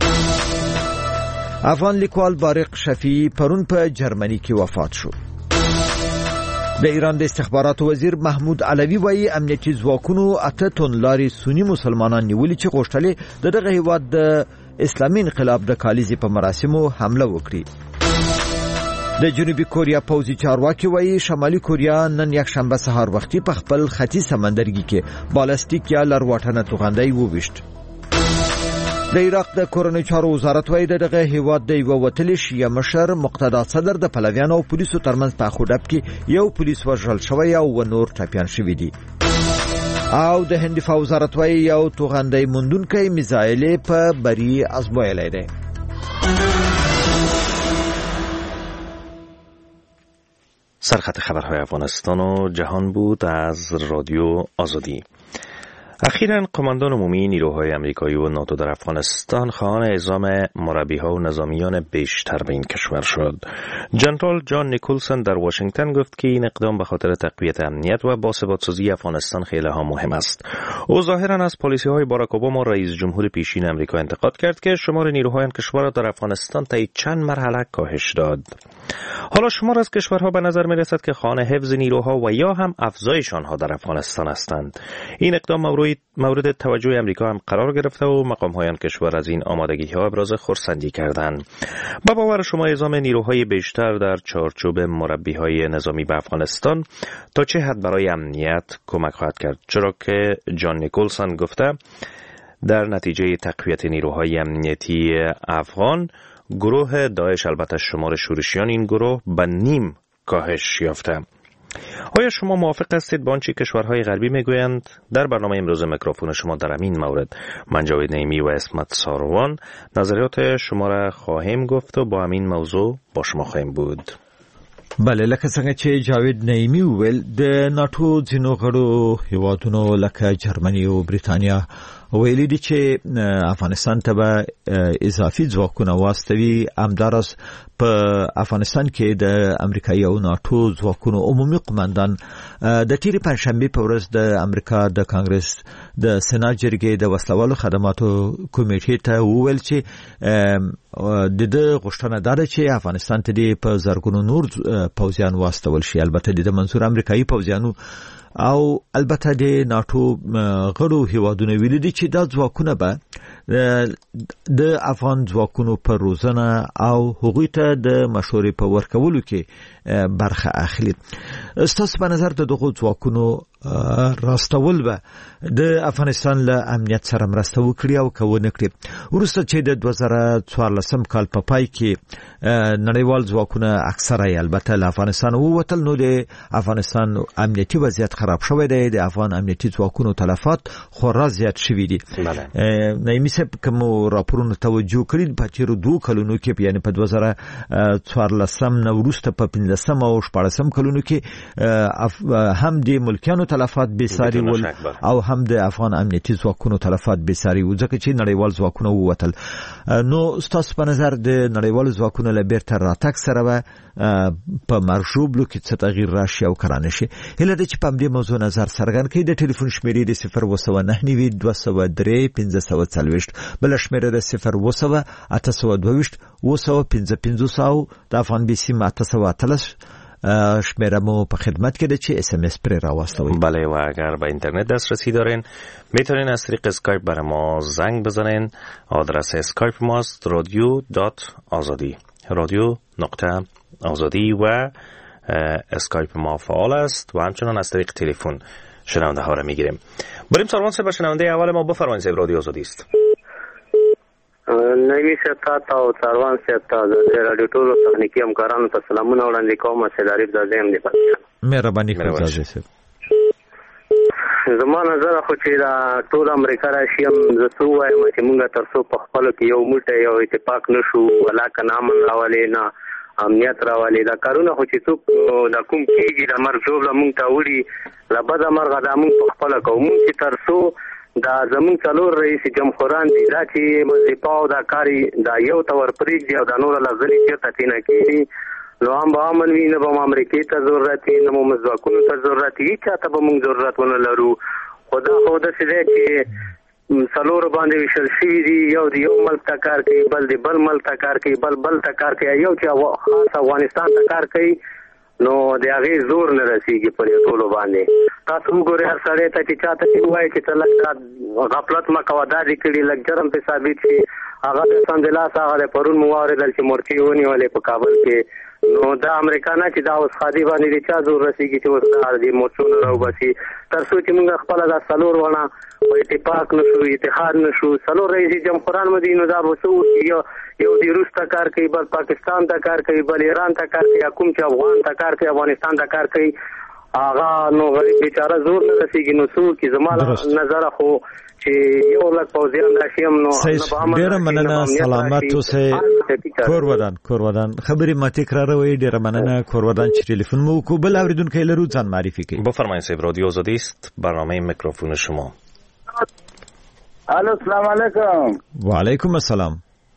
افغان لیکوال بارق شفیعی پرون په جرمني کې وفات شو. د ایران د استخباراتو وزیر محمود علوی وایي امنیتي ځواکونو 8 تن لاري سنی مسلمانان نیولي چې غوښتل دغه هیواد د اسلامي انقلاب د کالیزې په مراسمو حمله وکړي. د جنوبي کوریا پوځي چارواکي وایي شمالي کوریا نن یک شنبه سهار وختي په خپل ختیځ سمندرګي کې بالستیک یا لرواټنه توغندۍ وویشت. د عراق د کورنۍ چارو وزارت وایي دغه هیواد د یو وتلي شیعه مشر مقتدا صدر د پلویانو او پولیسو ترمنځ په خوډب کې یو پولیس وژل شوی او نور ټپیان شوي دي. او د هند دفاع وزارت وایي یو توغندۍ موندونکی میزایل په بری ازمویلی دی. سرخط خبرهای افغانستان و جهان بود از رادیو آزادی. اخیراً قماندان عمومی نیروهای امریکایی و ناتو در افغانستان خواهان اعزام مربیها و نظامیان بیشتر به این کشور شد. جنرال جان نیکولسون در واشنگتن گفت که این اقدام به خاطر تقویت امنیت و باثبات‌سازی افغانستان خیلی ها مهم است. او ظاهراً از پالیسی‌های باراک اوباما رئیس جمهور پیشین امریکا انتقاد کرد که شمار نیروهای آن کشور را در افغانستان طی چند مرحله کاهش داد. حالا شمار از کشورها به نظر می‌رسد که خواهان حفظ نیروها و یا هم افزایش آنها در افغانستان هستند. این اقدام مورد توجه امریکا هم قرار گرفته و مقام‌های آن کشور از این آمادگی‌ها ابراز خرسندی کردند. با باور شما اعزام نیروهای بیشتر در چارچوب مربی‌های نظامی به افغانستان تا چه حد برای امنیت کمک خواهد کرد؟ چرا که جان نیکولسون گفته در نتیجه تقویت نیروهای امنیتی افغان گروه داعش، البته شمار شورشیان این گروه به نیم کاهش یافته. آیا شما موافق هستید با آنچه کشورهای غربی میگویند؟ در برنامه امروز میکروفون شما در این مورد من جاوید نعیمی و اسمت ساروان نظریات شما را خواهیم گفت و با همین موضوع با شما خواهیم بود. بله، لکه څنګه چې جاوید نعیمی وویل د ناتو ځینو غړو هیوادونو لکه جرمني او بریتانیا ویلي دي چې افغانستان ته به اضافي ځواکونه واستوي. همداراز په افغانستان کې د امریکایي او ناتو ځواکونو عمومي قماندان د تیرې پنځشنبې په ورځ د امریکا د کانګرس د سنا جرګې د وسلوالو خدماتو کمیټې ته وویل چې د غوښتنه ده چې افغانستان ته په زرګونو نور پوځیان واستول شي. البته د منظور امریکایي پوځیانو او البته د ناتو غړو هیوادونو ویلي دي چې دا ځواکونه به د افغان ځواکونو په روزنه او هغوی ته د مشورې په ورکولو کې برخه اخلي. ستاسو په نظر دغه ځواکونو راستول به د افغانستان له امنیت سره مرسته وکړي او کوونه کړي؟ وروسته چې د 2014 کال په پای کې نړیوال ځواکونه اکثره البته له افغانستان ووتل، نو د افغانستان امنیتي وضعیت خراب شوی دی. د افغان امنیتي ځواکونو تلفات خورا زیات شوي دي. نعیمي صاحب کوم راپورونه توجه کړي په تیرو 2 کلونو کې، یعنی په 2014 نه وروسته په 15 او 14 کلونو کې هم د ملکیانو تلفات بېساري ول او هم د افغان امنیتي ځواکونو تلفات بېساري و، ځکه چې نړیوال ځواکونه ووتل. نو ستاسو په نظر د نړیوال ځواکونو له بیرته راتګ سره به په مرجوبلو کې څه تغییر راشي او کرانه شي؟ هله د چې په دې موضوع نظر څرګند کړي. د ټلیفون شمیرې د 0299203 بل شمیره د 01822 255 د افغان بي سي 813 شمیره مو په خدمت کې ده چې اس ام اس پر راوستوید. بله، و اگر به اینترنت دسترسی دارین میتونین از طریق اسکایپ برای ما زنگ بزنین. آدرس اسکایپ ماست radio.azadi radio.azadi و اسکایپ ما فعال است و همچنان از طریق تلفن شنونده ها را میگیریم. بریم سلام سه شنونده اول ما. بفرمایید صاحب، رادیو آزادی است. نوی شتا او څاروان شتا د رادیو ټولو تخنیکی همکارانو ته سلامونه وړاندې کوم. سید عارف زاده هم دی پاتې. مهرباني کوم زاده صاحب. زما نظر خو چې دا ټول امریکا راشي هم زه څه وایم چې موږ تر څو په خپلو کې یو موټی یو اتفاق نشو ولا که نامن راولې نه امنیت راولې دا کارونه خو چې څوک دا کوم کېږي د مرګ ژوبله موږ ته وړي له بده مرغه دا موږ په خپله کوو. موږ چې تر څو دا زمونږ څلور رئیس جمهوران دي دا چې وظیفه او دا کاري دا یو ته ورپرېږدي او دا نوره لفظلي چېرته تېنه کېږي نو هم به امن وي، نه به م امریکې ته ضرورت وي، نه به م ځواکونو ته ضرورت وي، هېچ چا ته به مونږ ضرورت ونه لرو. خو دا خو داسې دی چې څلورو باندې ویشل شوي دي، یو د یو ملک ته کار کوي، بل د بل ملک ته کار کوي، بل ته کار کوي، یو چې خاص افغانستان ته کار کوي نو د هغې زور نه رسېږي پر یو ټولو باندې. تاسو وګورئ هر سړی ته چې چاته چې ووایي چې ته لږ غفلت مه کوه، دا دې کړي، لږ جرم پرې ثابت شي، هغه د سمدلاسه هغه د پرون مو واورېدل چې مورچې ونیولې په کابل کې. نو دا امریکا نه چې دا اوس خادي باندې د چا زور رسېږي چې اوس دا د مورچو نه راوباسي تر څو چې موږ خپله دا څلور ونه په اتفاق نشو، اتحاد نشو. څلور رئیس جمهوران مو دي نو دا به څه وکړي؟ یو د روس ته کار کوي، بل پاکستان ته کار کوي، بل ایران ته کار کوي، کوم چې افغان ته کار کوي، افغانستان ته کار کوي، هغه نو غریب بیچاره زور نه رسېږي. نو څه وکړي؟ زما نظره خو چې یو لږ پوځیان راشي هم نو ډېره مننه. سلامت اوسئ. کور ودان خبرې ما تکراروئ. ډېره مننه کور ودان چې ټلیفون مو وکړو. بل اورېدونکی لرو، ځان معرفي کړئ. بفرمایید صاحب، رادیو آزادی است، برنامه میکروفون شما. الو، السلام علیکم. و علیکم السلام.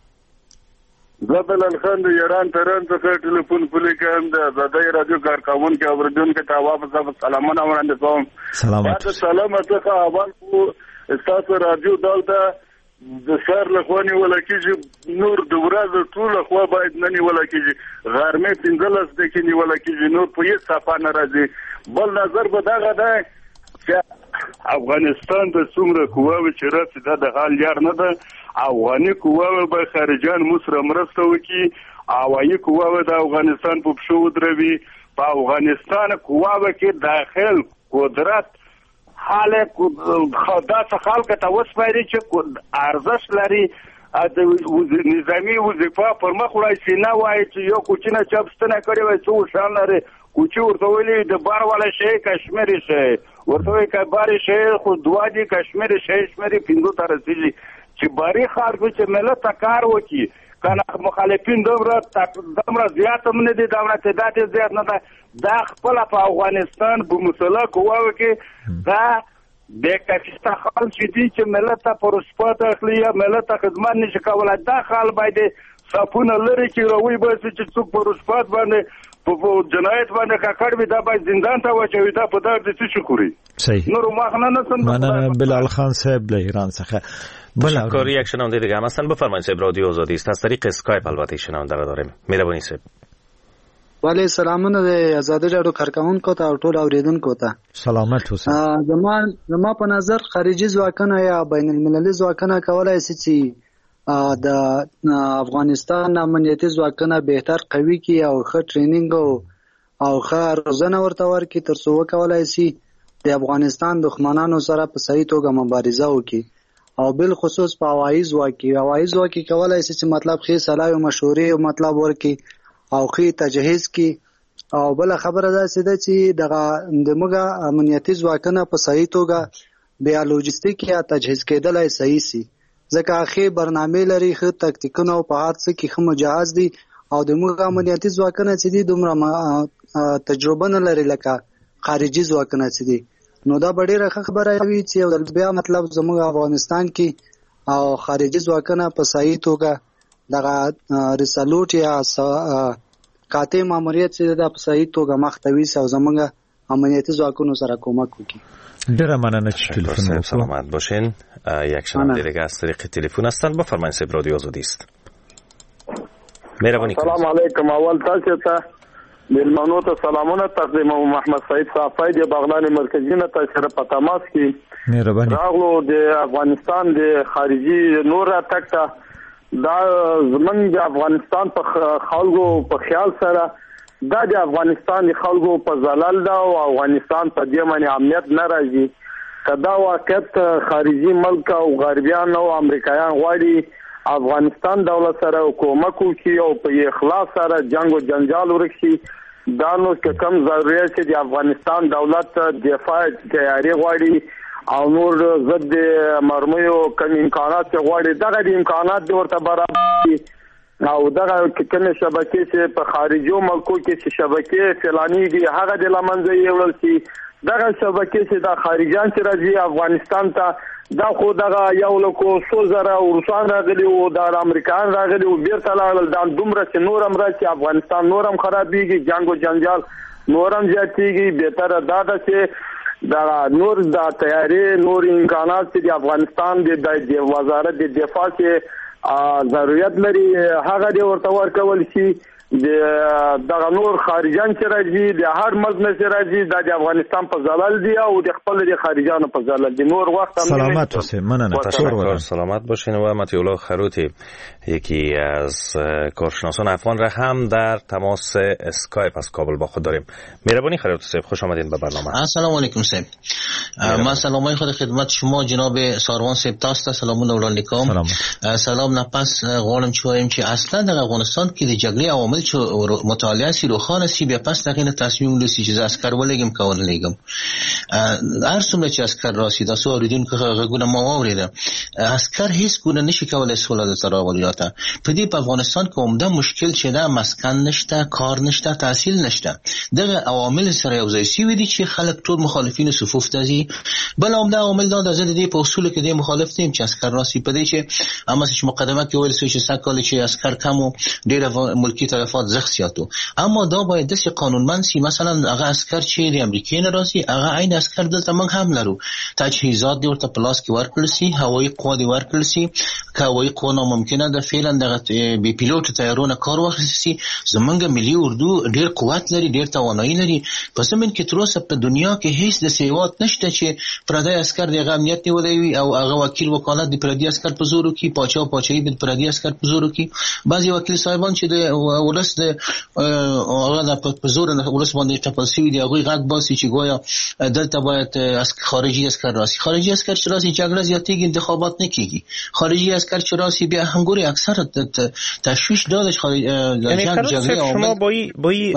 زبل الخند ایران تران څخه ټلیفون پلی کوم د آزادۍ رادیو کارکونکو اوریدونکو ته واپس سلامونه وړاندې کوم. سلامت څخه اول کو استاسو رادیو دلته د سر لخواني ولا کېږي، نور د ورځې ټول خو باید نه نیول کېږي، غرمه 15 دقیقې نیول کېږي، نور په هیڅ صفه نه راځي. بل نظر به دغه ده چې افغانستان د څومره قواوې چې راسي دا د حال یار نه ده. افغاني قواوې به خارجان مو سره مرسته وکړي، هوایي قواوې د افغانستان په پښو ودروي. په افغانستان قواوې کې داخل قدرت حاله داسې خلکو ته وسپاري چې ارزښت لري، نظامي وظیفه پر مخ وړای شي، نه وایي چې یو کوچینه چاپستنه کړې وای څو شان لري، کوچي ورته ویلي د بار والا شی کشمیري شی ورته وایي که باري شی خو دوه دي، کشمیري شی شمیري 15 ته رسېږي. چې باري خلکو چې ملت ته کار وکړي کنه مخالفین دومره زیات هم نه دي، دومره تعداد زیات نه ده. دا خپله په افغانستان په مسله قواوو کې دا بېکفیسته خلک چې دي چې ملت ته په رشوت اخلي یا ملت ته خدمت نشي کولی، دا خلک باید صفونه لرې کړي، وباسي چې څوک په رشوت باندې په جنایت باندې ککړ وي دا باید زندان ته واچوي. دا په درد څه شي خوري؟ صحیح. نور ماخنه نسم. مننه بلال خان صاحب له ایران څخه. تشکر. یک شنونده دیگه هم هستن. بفرمایید صاحب، رادیو آزادی است. از طریق اسکایپ البته شنونده را داریم. مهربانی صاحب. ولی سلامونه د آزادۍ راډیو کارکونکو ته او ټول اوریدونکو ته سلامت اوسئ. زما په نظر خارجي ځواکونه یا بین المللي ځواکونه کولای شي چې د افغانستان امنیتي ځواکونه بهتر قوي کړي او ښه ټریننګ او ښه روزنه ورته ورکړي تر څو وکولای شي د افغانستان دښمنانو سره په صحیح توګه مبارزه وکړي. او بل خصوص په هوایي ځواک کې کولای شي چې مطلب ښې صلاح او مشورې او مطلب ورکړي او ښې تجهیز کړي. او بل خبره داسې ده چې دغه امنیتي ځواکونه په صحیح توګه بیا لوجستیک یا تجهیز کېدلای صحیح سي، ځکه ښې برنامې لري، ښه تکتیکونه او په هر څه کې ښه مجهز دي. او دغه امنیتي ځواکونه چې دي دومره تجربه نه لري لکه خارجي ځواکونه چې دي. نو دا ډېره ښه خبره وي چې بیا مطلب زموږ افغانستان کې او خارجي ځواکونه په صحیح توګه دغه رسالوټ یا قاطع ماموریت چې دا په صحیح توګه مخ ته ویسي او زموږ امنیتي ځواکونو سره کومک وکړي. ډیره مننه چې تلفن سلامت باشین. یک شنونده دیگه از طریق تلفن هستند. بفرمایید صاحب، رادیو آزادی است. مهربانی کنید. سلام علیکم. اول تاسو ته ملمنو ته سلامونه تقدیم محمد سعید صافی د بغلان مرکزی نه تاسو په تماس کې مهرباني راغلو د افغانستان د خارجي نور اتکتا دا زمونږ د افغانستان په خلکو په خیال سره دا د افغانستان د خلکو په زلال دا او افغانستان په دې باندې امنیت نه راځي. کدا واقعیت خارجي ملک او غربیان او امریکایان غواړي افغانستان دولت سره کومک وکړي او په اخلاص سره جنگ او جنجال ورکړي. دا نو کم ضرورت چې د افغانستان دولت دفاع تیاری غواړي او نور ضد مرمیو کم امکانات غواړي. دغه د امکانات ورته برابر او دغه کومه شبکې چې په خارجو ملکو کې چې شبکې فلانی دي هغه د لمنځه یوړل شي. دغه شبکې چې د خارجان چې راځي افغانستان ته دا خو دغه یو لکو 100,000 روسان راغلي او د امریکایان راغلي او بیرته لاړل. دا دومره چې نورم راځي افغانستان نورم خرابېږي، جنگ او جنجال نورم زیاتېږي. بهتره دا ده چې دا نور د تیاری نور امکانات چې د افغانستان د وزارت د دفاع کې ضرورت لري هغه دی ورته ورکول شي. دغه نور خارجان چې راځي د هر ملک نه چې راځي د افغانستان په زلال دی او د خپل د خارجانو په زلال دی. نور وخت سلامت اوسئ. مننه. تشکر. سلامت باشین. و مطیع الله خروتی یکی از کارشناسان افغان را هم در تماس اسکایپ از کابل با خود داریم. مهربانی خروتی صاحب، خوش آمدین به برنامه. السلام علیکم صاحب. ما سلامای خود خدمت شما جناب ساروان صاحب تاسو سلامونه وړاندې کوم. سلام نه پس غواړم چې وایم چې اصلا د افغانستان کې د جګړې عوامل چې مطالعه سی روخانه سی بیا پس دغه تصمیم لسی چې عسكر ولګم کول لګم هر څومره چې عسكر راسي د سو اوریدونکو غوونه ما اوریده عسكر هیڅ ګونه نشي کولای سوله د تراولیاته په دې په افغانستان کې عمده مشکل چې دا مسکن نشته، کار نشته، تحصیل نشته. دغه عوامل سره یو ځای سی ودی چې خلک ټول مخالفین صفوف ته ځي. بل عمده عوامل دا د دې په اصول کې د مخالف نیم چې عسكر راسي په دې چې اما چې مقدمه کې ویل شوی چې سکهال چې عسكر کم او ډېر ملکی تلفات زخصیاتو، اما دا باید د قانونمند سی. مثلا هغه عسكر چې د امریکای نه راسي هغه عین عسكر دلته موږ هم لرو. تجهیزات دی ورته پلاس کې ورکړل سي، هوایي قوا دی ورکړل سي. هوایي قوا ممکنه ده فعلا دغه بي پیلوټ طیارونه کار واخلي. زمونږ ملي اردو ډېر قوت لري، ډېر توانایي لري. په زمين کې تر اوسه په دنیا کې هیڅ د سیوات نشته چې پردی عسكر دغه امنیت نیولې وي او هغه وکیل وکالت د پردی عسكر په زور کې پاچاهي د پردی عسكر په زور کې. بعضي وکیل صاحبان چې د ولس د هغه په زور نه ولس باندې تپلسي دي هغه غږ باسي چې گویا دلته باید خارجي عسكر راسي. خارجي عسكر چې راسي جګړه زیاتېږي، انتخابات نه کیږي. خارجي عسكر چې راسي بیا همګوري اکثر تشویش دادش جنگ. شما با این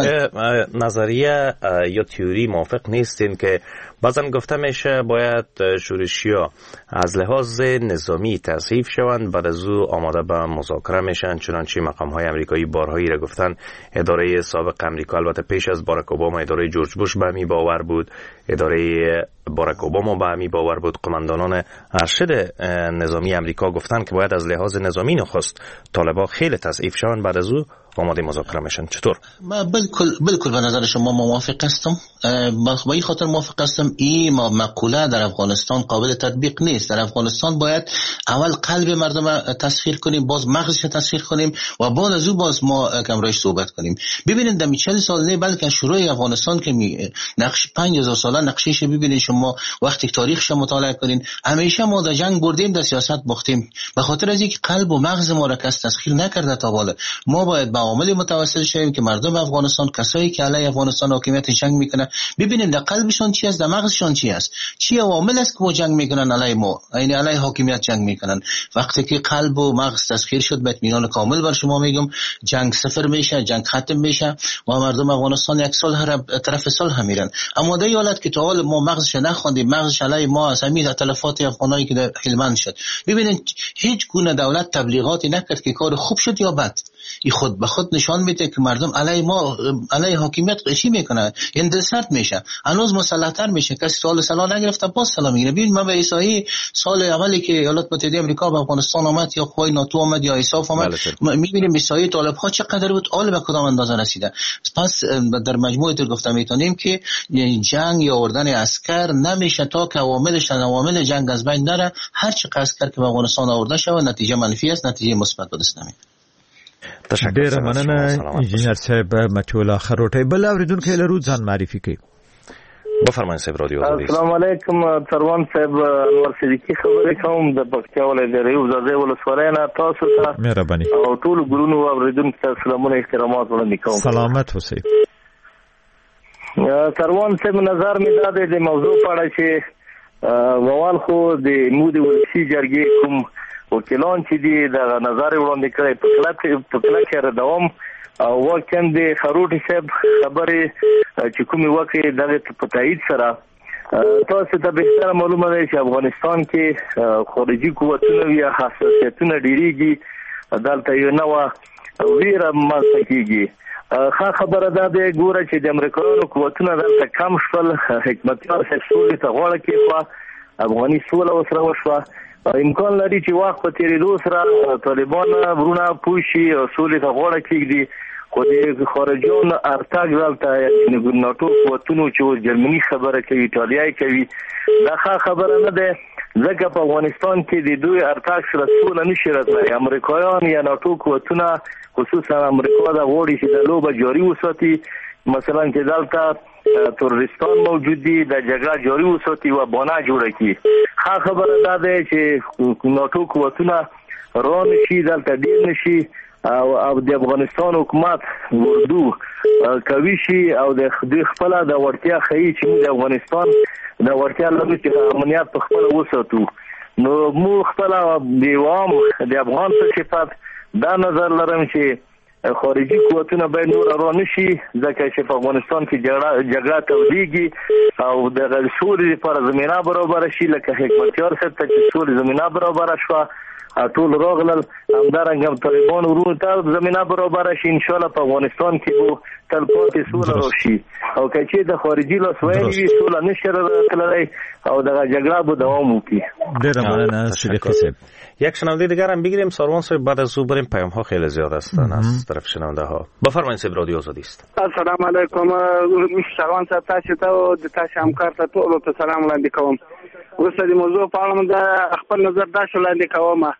نظریه یا تئوری موافق نیستین که بعضا گفته میشه باید شورشی‌ها از لحاظ نظامی تضعیف شوند، بعد از او آماده به مذاکره میشن، چنانچه مقام‌های آمریکایی بارهایی را گفتن. اداره سابق آمریکا البته پیش از باراک اوباما اداره جورج بوش به همین باور بود، اداره باراک اوباما به همین باور بود. قماندانان ارشد نظامی آمریکا گفتن که باید از لحاظ نظامی نخست طالبان خیلی تضعیف شوند، بعد از او آماده مذاکره میشن. چطور؟ ما بالکل به نظر شما موافق هستم. با این خاطر موافق هستم این مقوله در افغانستان قابل تطبیق نیست. در افغانستان باید اول قلب مردم تسخیر کنیم، باز مغزش تسخیر کنیم و بعد از او باز ما کمرایش صحبت کنیم. ببینید در 40 سال نه بلکه شروع افغانستان که نقش 5000 ساله نقشهش ببینید شما وقتی تاریخش مطالعه کنین همیشه ما در جنگ بردیم، در سیاست باختیم. به خاطر از اینکه قلب و مغز ما را کس تسخیر نکرده تا حالا. ما باید عامل متوسل شویم که مردم افغانستان کسایی که علیه افغانستان حاکمیت جنگ میکنن ببینیم در قلبشون چی است، در مغزشون چی است، چی عوامل است که جنگ میکنن علیه ما، یعنی علیه حاکمیت جنگ میکنن. وقتی که قلب و مغز تسخیر شد به اطمینان کامل بر شما میگم جنگ صفر میشه، جنگ ختم میشه و مردم افغانستان یک سال هر طرف صلح میرن. اما در حالت که تا حال ما مغزش نخوندیم، مغزش علیه ما از همین تلفات افغانایی که در هلمند شد. ببینید هیچ گونه دولت تبلیغاتی نکرد که کار خوب شد یا بد. این خود به خود نشان میده که مردم علیه ما علیه حاکمیت قشی میکنه، این دلسرد میشه، هنوز مسلح‌تر میشه. کسی سال سلا نگرفته باز سلا میگیره. ببین من به ایسایی سال اولی که ایالات متحده آمریکا به افغانستان آمد یا قوای ناتو آمد یا ایساف آمد، میبینیم ایسایی طالب ها چقدر بود، آل به کدام اندازه رسیده. پس در مجموعه تر گفتم میتونیم که جنگ یا آوردن عسکر نمیشه تا که عوامل جنگ از بین نره. هر چقدر عسکر که به افغانستان آورده شود نتیجه منفی است، نتیجه مثبت به دست نمیاد. ډیر مننه انجینر صاحب متولا خروټی. بل اوریدونکو لرو ځان معرفي کوي. بفرمایئ صاحب رادیو آزادی. السلام علیکم سروان صاحب، انور صدیقی خبرې کوم د پکتیا ولایت د ریو زاده ولسوالۍ نه. تاسو ته مهرباني او ټول ګورونو اوریدونکو ته سلامونه احترامات وړاندې کوم. سلامت اوسئ. سروان صاحب نظر می داده د موضوع په اړه چې ووال خو د مودي ولسی جرګې کوم وکیلان چې دي د نظر وړاندې کړي په کله کې دوام او واکن د خروټي صاحب خبرې چې کومي وکړي دغه په تایید سره تاسو ته به ستاسو معلومه ده چې افغانستان کې خارجي قوتونه یا حساسیتونه ډیریږي، دلته یو نو ویره ماسته کیږي. خبره ده ګوره چې د امریکایانو قوتونه دلته کم شول، حکمتیار سولې ته غوړه کېښوه، افغاني سوله ورسره وشوه. امکان لري چې وخت په تیریدو سره طالبان ورونه پوشي او سولې ته غوړه کېږدي، خو د خارجيانو ارتګ دلته ناتو قوتونو چې جرمني خبره کوي، ایټالیا کوي، دا خبره نه ده. ځکه په افغانستان کې د دوی ارتګ سره سوله نشي راتلای. امریکایان یا ناتو قوتونه خصوصا امریکا دا غواړي چې د لوبه جاري وساتي، مثلا چې دلته تروریستان موجود دي، د جګړه جاري وساتي او بنا جوړه کړي. خبره ده چې ناتو قوتونه روان شي دلته ډیر نشي او د افغانستان حکومت اردو کوي شي او د خپل د ورتیا خي چې د افغانستان د ورتیا لري چې امنیت په خپل وساتو. نو مو خپل دیوام د افغان په صفات دا نظر لرم چې خارجي قوتونه باید نور روان نشي، ځکه چې په افغانستان کې جګړه توديږي او د سولې لپاره زمينه برابر شي، لکه حکمتیار څخه چې سولې زمينه برابر شوه ټول راغلل، همدارنګه طالبان ورونو ته زمينه برابر شي. ان شاء الله په افغانستان کې به تل پاتې سوله راشي او که د خارجي لاسوهنې سوله نشي راتللی او د جګړه به دوام وکړي. ډېر مننه صدیقی صاحب. یک شنونده دیگر هم بگیریم. ساروان صاحب بعد از او بریم، پیام ها خیلی زیاد هستن از طرف شنونده ها. بفرمایید صاحب رادیو آزادی است. السلام علیکم ساروان صاحب، تاسو ته او د تاسو همکار ته ټول ته سلام وړاندې کوم. وروسته د موضوع په اړه د خپل نظر دا وړاندې کوم.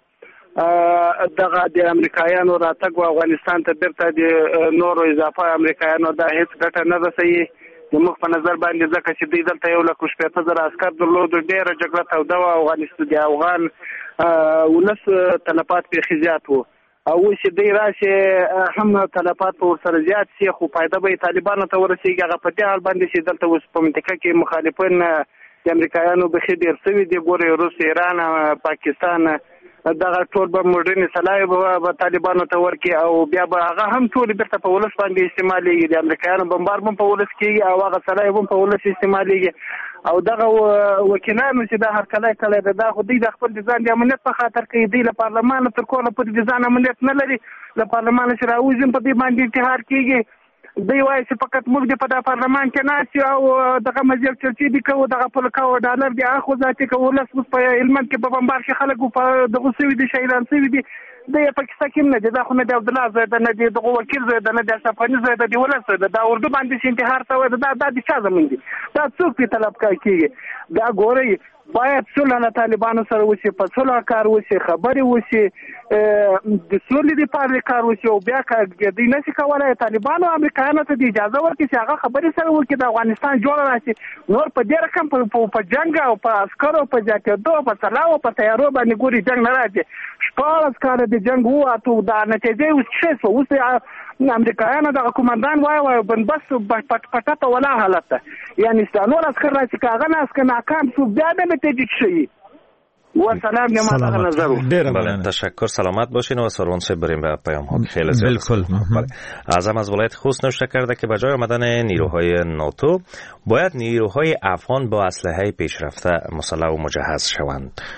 دغه د امریکایانو راتګ افغانستان ته بیرته د نورو اضافه امریکایانو دا هیڅ ګټه نه رسوي زموږ په نظر باندې، ځکه چې دوی دلته 1,60,000 عسکر درلود، ډېره جګړه توده وه، افغانستان د افغان ولس تلفات پرې زیات وو او اوس دوی راشي هم تلفات په ورسره زیات شي، خو فایده به طالبانو ته ورسېږي. هغه په دې حال باندې چې دلته اوس په منطقه کې مخالفین د امریکایانو بخي ډېر سوي دي. ګورئ روس، ایران، پاکستان دغه ټول به مډرن صلاحي به طالبانو ته ورکړي او بیا به هغه هم ټول بیرته په ولس باندې استعمالېږي. د امریکایانو بمبار هم په ولس کېږي او هغه صلاحي هم په ولس استعمالېږي او دغه وکیلانو چې دا هرکلی کړی دا خو دوی د خپل د ځان د امنیت په خاطر کوي. دوی له پارلمانه تر کومه پورې د ځان امنیت نه لري، له پارلمانه چې راوځي په دې باندې انتحار کېږي. دوی وایي چې فقط موږ د په پارلمان کې ناست یو او دغه مزیل چرچې دي کوو، دغه پلکاو ډالر دي اخو ذاتي کوو. ولس اوس په هلمند کې په بمبار کې خلک په دغه سوي دي، شهیدان سوي دي. د پاکستان کې نه دي، دا خو نه د عبدالله زوی ده، نه د دغه وکیل زوی ده، نه د اشرف غني زوی ده، د ولس زوی ده. دا اردو باندې چې انتحار ته وایي دا د چا زمون دي؟ دا څوک پې طلب کېږي؟ دا ګورئ باید صلح له طالبانو سره وشي، په صلح کار وشي، خبرې وشي، د سولې لپاره کار وشي او بیا دوی نشي کولای طالبانو امریکایانو ته د اجازه ورکړي چې هغه خبرې سره وکړي د افغانستان جوړه راشي. نور په دې رقم په جنګ او په عسکرو په زیاتېدو په سلاح او په تیارو باندې ګوري جنګ نه راځي. 14 کاله د جنګ وو، دا نتیجې اوس ښه شوه. اوس امریکایانو دغه قومندان وایي بندبست پټه ولا حالت ده، یعنی نور عسکر راشي که هغه نه که ناکام شو بیا به نتیجه شي. و سلام جماعت نظر. تشکر، سلامت باشین و سروان صاحب بریم به پیام ها خیلی زیاد. بالکل. اعظم از ولایت خوست نوشته کرده که بجای آمدن نیروهای ناتو باید نیروهای افغان با اسلحه پیشرفته مسلح و مجهز شوند.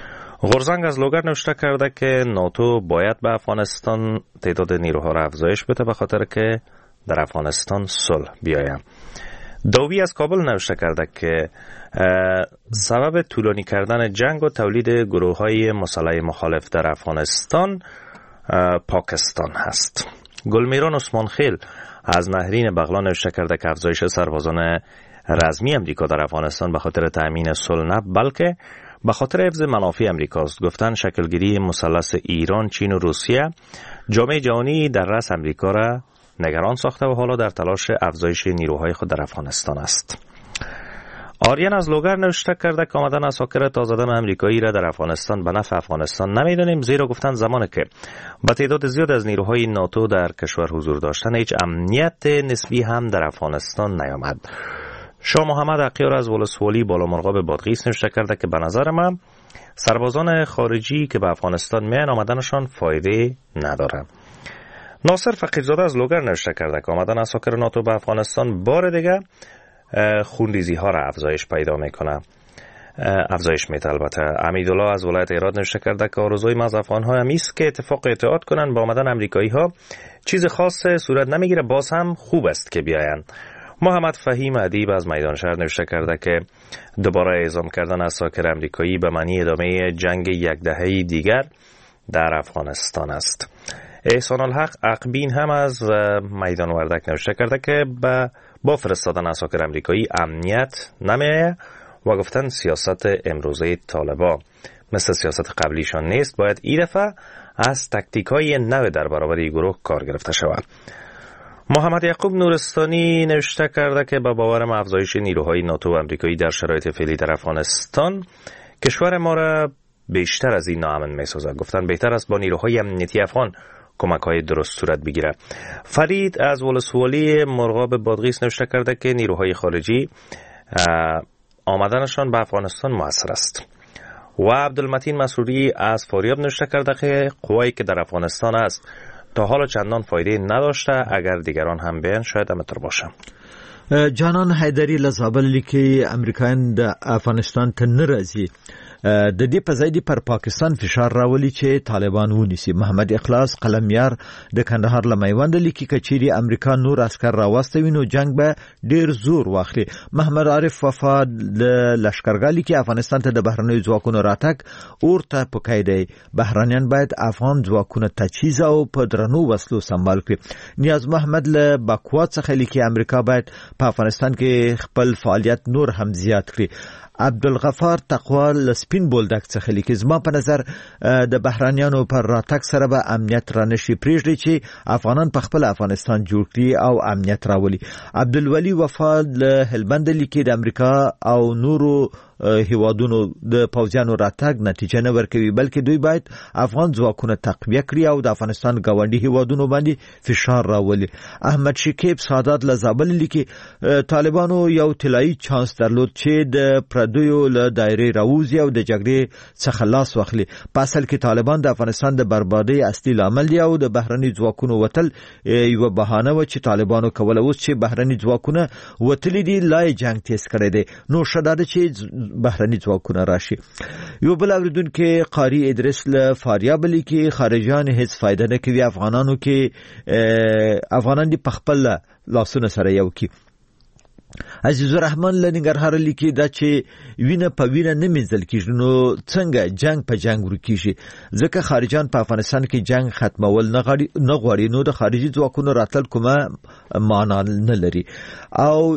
غورزنگ از لوگر نوشته کرده که ناتو باید به افغانستان تعداد نیروها را افزایش بده به خاطر که در افغانستان صلح بیاید. داوی از کابل نوشته کرده که سبب طولانی کردن جنگ و تولید گروه‌های مسلح مخالف در افغانستان پاکستان هست. گلمیران عثمان خیل از نهرین بغلان نوشته کرده که افزایش سربازان رزمی امریکا در افغانستان به خاطر تأمین صلح نه بلکه به خاطر حفظ منافع امریکاست. گفتن شکلگیری مثلث ایران، چین و روسیه جامعه جهانی در رأس امریکا را نگران ساخته و حالا در تلاش افزایش نیروهای خود در افغانستان است. آریان از لوگر نوشته کرده که آمدن اساکر تازه‌دم امریکایی را در افغانستان به نفع افغانستان نمیدانیم، زیرا گفتن زمانی که با تعداد زیاد از نیروهای ناتو در کشور حضور داشتن هیچ امنیت نسبی هم در افغانستان نیامد. شاه محمد عقیار از ولسوالی بالامرغاب بادغیس نوشته کرده که به نظر من سربازان خارجی که به افغانستان میان آمدنشان فایده نداره. ناصر فقیرزاده از لوگر نوشته کرده که آمدن اساکر ناتو به افغانستان بار دیگه خونریزی ها را افزایش پیدا میکنه، افزایش میده. البته امیدالله از ولایت هرات نوشته کرده که آرزوی ما از افغان ها همیست که اتفاق اتحاد کنن. با آمدن امریکایی ها چیز خاص صورت نمیگیره، باز هم خوب است که بیاین. محمد فهیم ادیب از میدان شهر نوشته کرده که دوباره اعزام کردن اساکر امریکایی به معنی ادامه جنگ یک دهه دیگر در افغانستان است. احسان الحق عقبین هم از میدان وردک نوشته کرده که با فرستادن اساکر امریکایی امنیت نمیه و گفتن سیاست امروزه طالبان مثل سیاست قبلیشان نیست، باید این دفعه از تکتیک‌های نو در برابر این گروه کار گرفته شود. محمد یعقوب نورستانی نوشته کرده که با باورم افزایش نیروهای ناتو و امریکایی در شرایط فعلی در افغانستان کشور ما را بیشتر از این ناامن می‌سازد. گفتن بهتر است با نیروهای امنیتی افغان کمک‌های درست صورت بگیره. فرید از ولسوالی مرغاب بادغیس نوشته کرده که نیروهای خارجی آمدنشان به افغانستان موثر است. و عبدالمتین مسعودی از فاریاب نوشته کرده که قوایی که در افغانستان است تا حالا چندان فایده نداشته، اگر دیگران هم بیان شاید همینطور باشه. جانان حیدری لزابل لیکي امریکایان د افغانستان ته نه راځي، د دې په ځای پر پاکستان فشار راولي چې طالبان ونیسي. محمد اخلاص قلمیار د کندهار له میوند لیکي که چیرې امریکا نور عسکر راوستوي نو جنگ به ډیر زور واخلي. محمد عارف وفا د لشکرګاه لیکي افغانستان ته د بهرنیو ځواکونو راتګ اورته پکای دی، بهرنیان باید افغان ځواکونه تجهیز او په درنو وسلو سمبال کړي. نیاز محمد له باکوات څخه لیکي امریکا باید په افغانستان کې خپل فعالیت نور هم زیات کړي. عبدالغفار تقوا لسپین بولدک څخه لیکي زما په نظر د بهرانیانو پر راتګ سره به امنیت را نشي پریږدي چې افغانان په خپل افغانستان جوړ کړي او امنیت راولي. عبدالولی وفا له هلبند لیکي د امریکا او نورو هیوادونو د پوځیانو راتګ نتیجه نه ورکوي، بلکې دوی باید افغان ځواکونه تقویه کړي او د افغانستان ګاونډي هیوادونو باندې فشار راولي. احمد شکیب سادات له زابل لیکي طالبانو یو طلایی چانس درلود چې د پردیو له دایرې راوځي او د جګړې څخه لاس واخلي. په اصل کې طالبان د افغانستان د بربادۍ اصلي لامل دي او د بهرني ځواکونو وتل یو بهانه و چې طالبانو کوله. اوس چې بهرني ځواکونه وتلي دي لای جنگ تیز کړی دی، نو شداد چې بهرني ځواکونه راشي. یو بل اوریدونکو قاری ادریس له فاریاب لیکي خارجيان هیڅ فائدہ نه کوي، افغانانو کې افغانان دي په خپل لاسونه سره یو کی. عزیز الرحمن لنګرهار لیکي دا چې وینه په وینه نه منځل کیږي نو څنګه جنگ په جنگ ورکیږي، ځکه خارجيان په افغانستان کې جنگ ختمول نه غواړي، نو د خارجي ځواکونو راتل کومه معنا نه لري. او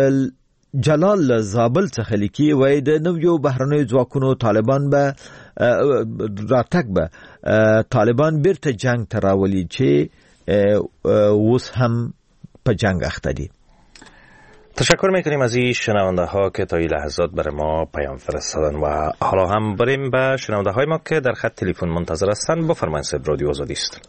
جلال زابل څخه لیکي وای د نویو بهرنیو ځواکونو طالبان به راتګ به طالبان بیرته جنگ ته راولي چې اوس هم په جنگ اخته دي. تشکر میکنیم از این شنونده ها که تا این لحظات برای ما پیام فرستادن و حالا هم بریم به شنونده های ما که در خط تلفن منتظر هستند. بفرمایید صاحب، رادیو آزادی است.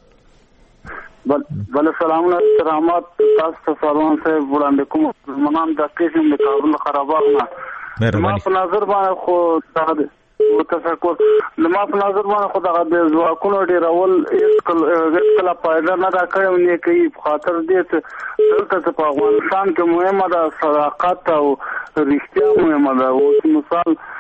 بله سلام علیکم رحمت تاسو سلام صاحب وړاندې کوم منام د قسم د کابل خرابات نه ما په نظر باندې خو تفکر لما په نظر باندې خو دغه د ځواکونو ډیرول هیڅ کله پایله نه راکړی نه کوي، په خاطر دې دلته په افغانستان کې مهمه ده صداقت او رښتیا مهمه ده. اوس مثال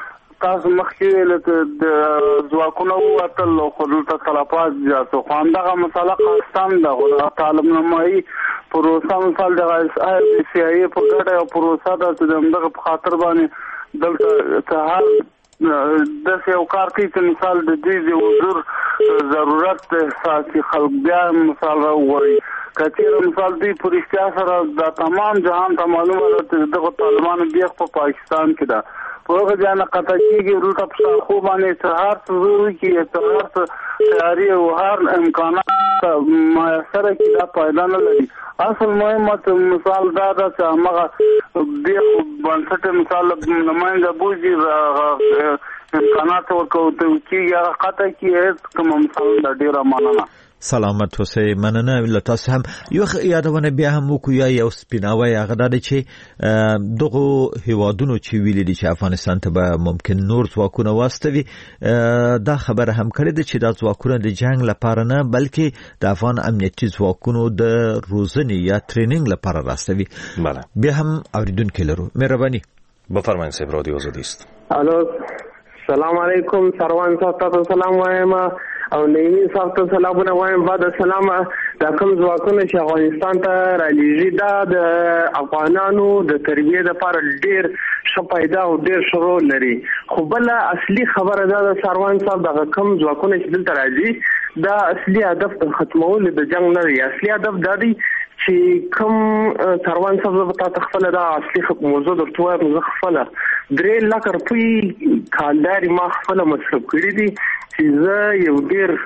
تاسو مخکې لکه د ځواکونو وتل خو دلته تلفات زیات خو همدغه مسله خاصتان ده تعلیم نمایي پروسه مثال د سی آی په ګټه او پروسه ده چې دغه په خاطر باندې دلته که هر د یو کار کوي چې مثال د دې حضور ضرورت احساسي خلک بیا مثال راوړي کچېره مثال دی پرشتیا سره د تمام جهان ته معلومه ده چې دغه طالبانو بیخ په پاکستان کې ده په هغه ځای قطع کېږي ورته په خو باندې چې هر څه ضروري کې هر څه تیاري او هر امکانات میسره کې دا پیدا نه لري اصل مهمت مثال دا ده چې هغه بیخ بنسټ مثال نماینده بوجي امکانات ورکوي کېږي هغه قطع کېږي کوم مثال دا ډېره مننه سلامت اوسئ. مننه له تاسو هم. یو یادونه بیا هم وکړو یو سپیناوی هغه دا چې دغه هیوادونو چې ویلي دي چې افغانستان ته به ممکن نور ځواکونه واستوي دا خبره هم کړې ده چې دا ځواکونه د جنگ لپاره نه بلکې د افغان امنیتي ځواکونو د روزنې یا ټریننګ لپاره راستوي. بله بیا هم اوریدونکو لرو. مهرباني بفرمایئ صاحب رادیو آزادی است. الو سلام علیکم سروان صاحب تاسو سلام وایم او نیمی صاحب ته سلامونه وایم. بعد سلام دا کوم ځواکونه چې افغانستان ته رالیږي دا د افغانانو د تربیې لپاره ډېر ښه پیدا او ډېر ښه رول لري خو بل اصلي خبره دا د سروان صاحب دغه کوم ځواکونه چې دلته راځي دا اصلي هدف د ختمول د جنگ نه دی. اصلي هدف دا دی چې کوم سروان صاحب ته تخفله دا اصلي موضوع درته وایم زه خپله 3 لک روپۍ کالداري ما خپله مصرف کړي دي چې زه یو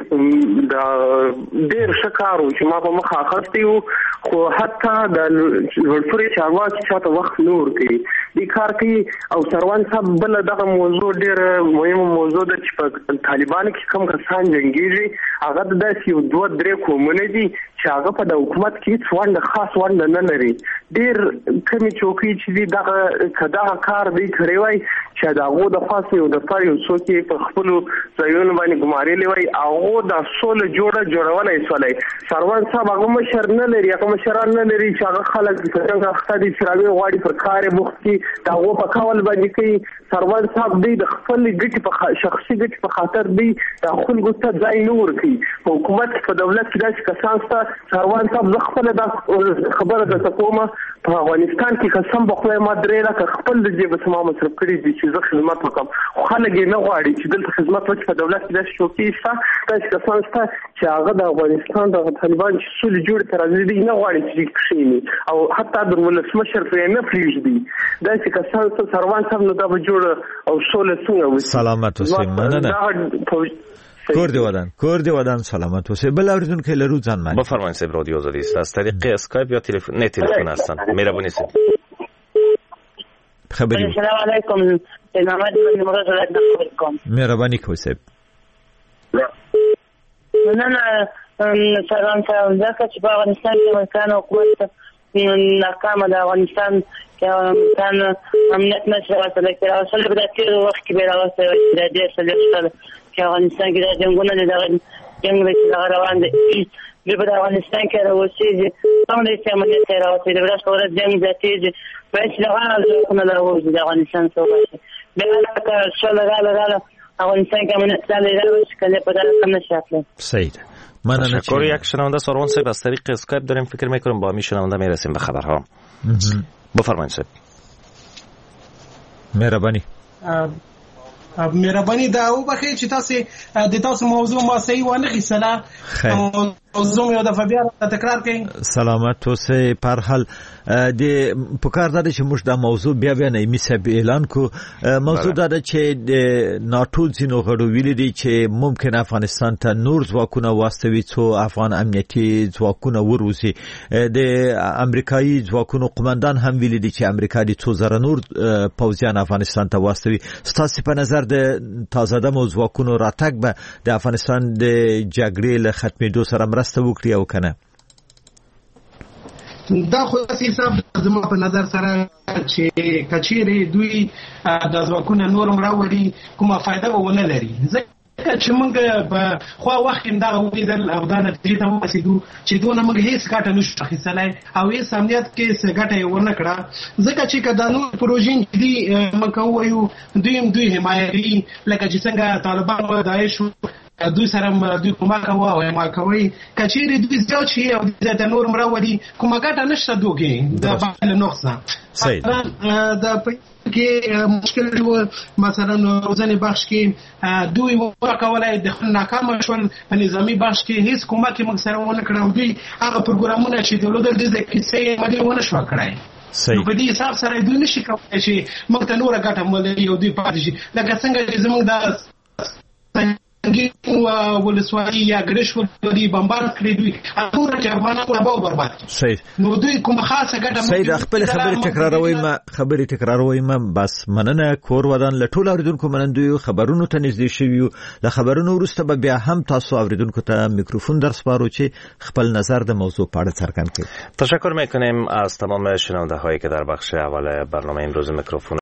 ډېر ښه کار و چې ما په مخه اخیستی و خو حتی د لوړپوړي چارواکي چاته وخت نه ورکوي دې کار کوي. او سروان صاحب بله دغه موضوع ډېره مهمه موضوع ده چې په طالبانو کې کوم کسان جنګېږي هغه د داسې یو 2-3 قومونه دي چې هغه په د حکومت کې هېڅ ونډه خاص ونډه نه لري. ډېر کمې چوکۍ چې دي دغه کار دوی کړی وای چې د هغو د خاص یو دفتر یو څوک یې په خپلو ځایونو باندې ګمارلی وای هغو دا سوله جوړولی سولی. سروان صاحب هغه مشر نه لري هغه مشران نه لري چې هغه خلک څنګه اخته دي چې راوې غواړي پر کار یې بوخت کړي د هغو په کول باندې کوي. سروان صاحب دوی د خپلې ګټې په شخصي ګټې په خاطر دوی د خلکو ته ځای نه ورکوي. په حکومت په دولت کې داسې کسان شته سروان صاحب زه خپله دا خبره درته کومه په افغانستان کې قسم به خدای ما 3 لکه خپل د جیبه څه ما مصرف کړي دي چې زه خدمت وکړم خو خلک یې نه غواړي چې دلته خدمت وکړي. په دولت کې داسې چوکۍ شته داسې کسان شته چې هغه د افغانستان د طالبان چې سولې جوړې ته راځي دوی نه غواړي چې کښېني او حتی د ولسمشر پرې نه پرېږدي داسې کسان شته. سروان صاحب نو دا به جوړه او سوله څنګه وشي. سلامت اوسئ. مننه. کور دی ودان سلامت اوسئ. بل اوریدونکو لرو ځان مانی. بفرمایئ صاحب رادیو آزادی است. از طریق اسکایپ یا تلفن هستن. مهربانی صاحب. خبری. السلام علیکم. محمد بن مراد علیکم. مهربانی کوئ صاحب. نه سلام ځکه چې په افغانستان کې امریکا حکومت ناکامه ده. افغانستان کې امریکا امنیت نشي راوستلی او اصل به د تېر وخت کې به راوستی وای چې د دې څلور چې افغانستان کې دا جنګونه دي دغه جنګ دی چې دغه روان دی دوی به د افغانستان کې راوسېږي هم دی چې امنیت یې راوستی د ورځ په ورځ جنګ زیاتېږي باید چې دغه ځواکونه راووځي د افغانستان څخه وباسي. بیا لکه سوله راغله افغانستان کې امنیت راوشي که نه په دغه کم نشي راتلی. صحیح ده. تشکر. یک شنونده سروان صاحب از طریق اسکایپ داریم فکر میکنم با همین شنونده میرسیم به خبرها. بفرمایید صاحب. مهربانی. مهرباني دا وبخې چې تاسو موضوع ما صحیح ونه خیسله موضوع یو دفعه بیا تکرار کړئ. سلامت اوسئ. پر حال د پکار ده چې موږ دا موضوع بیا نایمي صاحب اعلان کو. موضوع ده چې د ناتو ځینو غړو ویلي دي چې ممکن افغانستان ته نور ځواکونه واستوي څو افغان امنیتي ځواکونه وروزي. د امریکایي ځواکونو قومندان هم ویلي دي چې امریکا د 2000 نور پوځیان افغانستان ته واستوي. ستاسو په نظر د تازه دمو ځواکونو راتګ به د افغانستان د جګړې له ختمېدو سره مرسته وکړي او کنه؟ دا خو حساب زما په نظر سره چې کچېرې دوی د ځواکونو نورم راوړي کومه فائدہ ونه لري. چې موږ په خو وخت کې دا ولیدل او دا نتیجه ته ورسېدو چې دونه موږ هیڅ ګټه نشو اخیستلای او هیڅ امنیت کې څه ګټه یې ونه کړه ځکه چې کدا نو پروژې دي موږ وایو دوی حمایتي لکه چې څنګه طالبان او داعش دوی سره دوی کومه کوي او ما کوي کچېری دوی ځو چې او د نور مراودي کومه ګټه نشته دوی د بل نقصان صحیح دا کې مشکل و مثلا روزانه بخش کې دوی وکولای د ناکام شول په نظامی بخش کې هیڅ کومک موږ سره ونه کړو دوی هغه پروګرامونه چې دولت د کیسې مدیر ونه شو کړای نو په دې حساب سره دوی نشي کولای چې موږ ته نور ګټه مولي او دوی پاتې شي لکه څنګه چې زموږ د ولسوالي یا ګریشول دوی بمبار کړی دوی ټول جرمانه کو به برباد صحیح نو دوی کوم خاصه ګټه صحیح خپل خبرې تکراروي ما بس مننه کور ودان لټول اوریدونکو منندوی خبرونو ته نږدې شویو ل خبرونو وروسته به بیا هم تاسو اوریدونکو ته میکروفون در سپارو چې خپل نظر د موضوع په اړه څرګند کړئ. تشکر میکنیم از تمام شنونده هایی که در بخش اول برنامه امروز میکروفون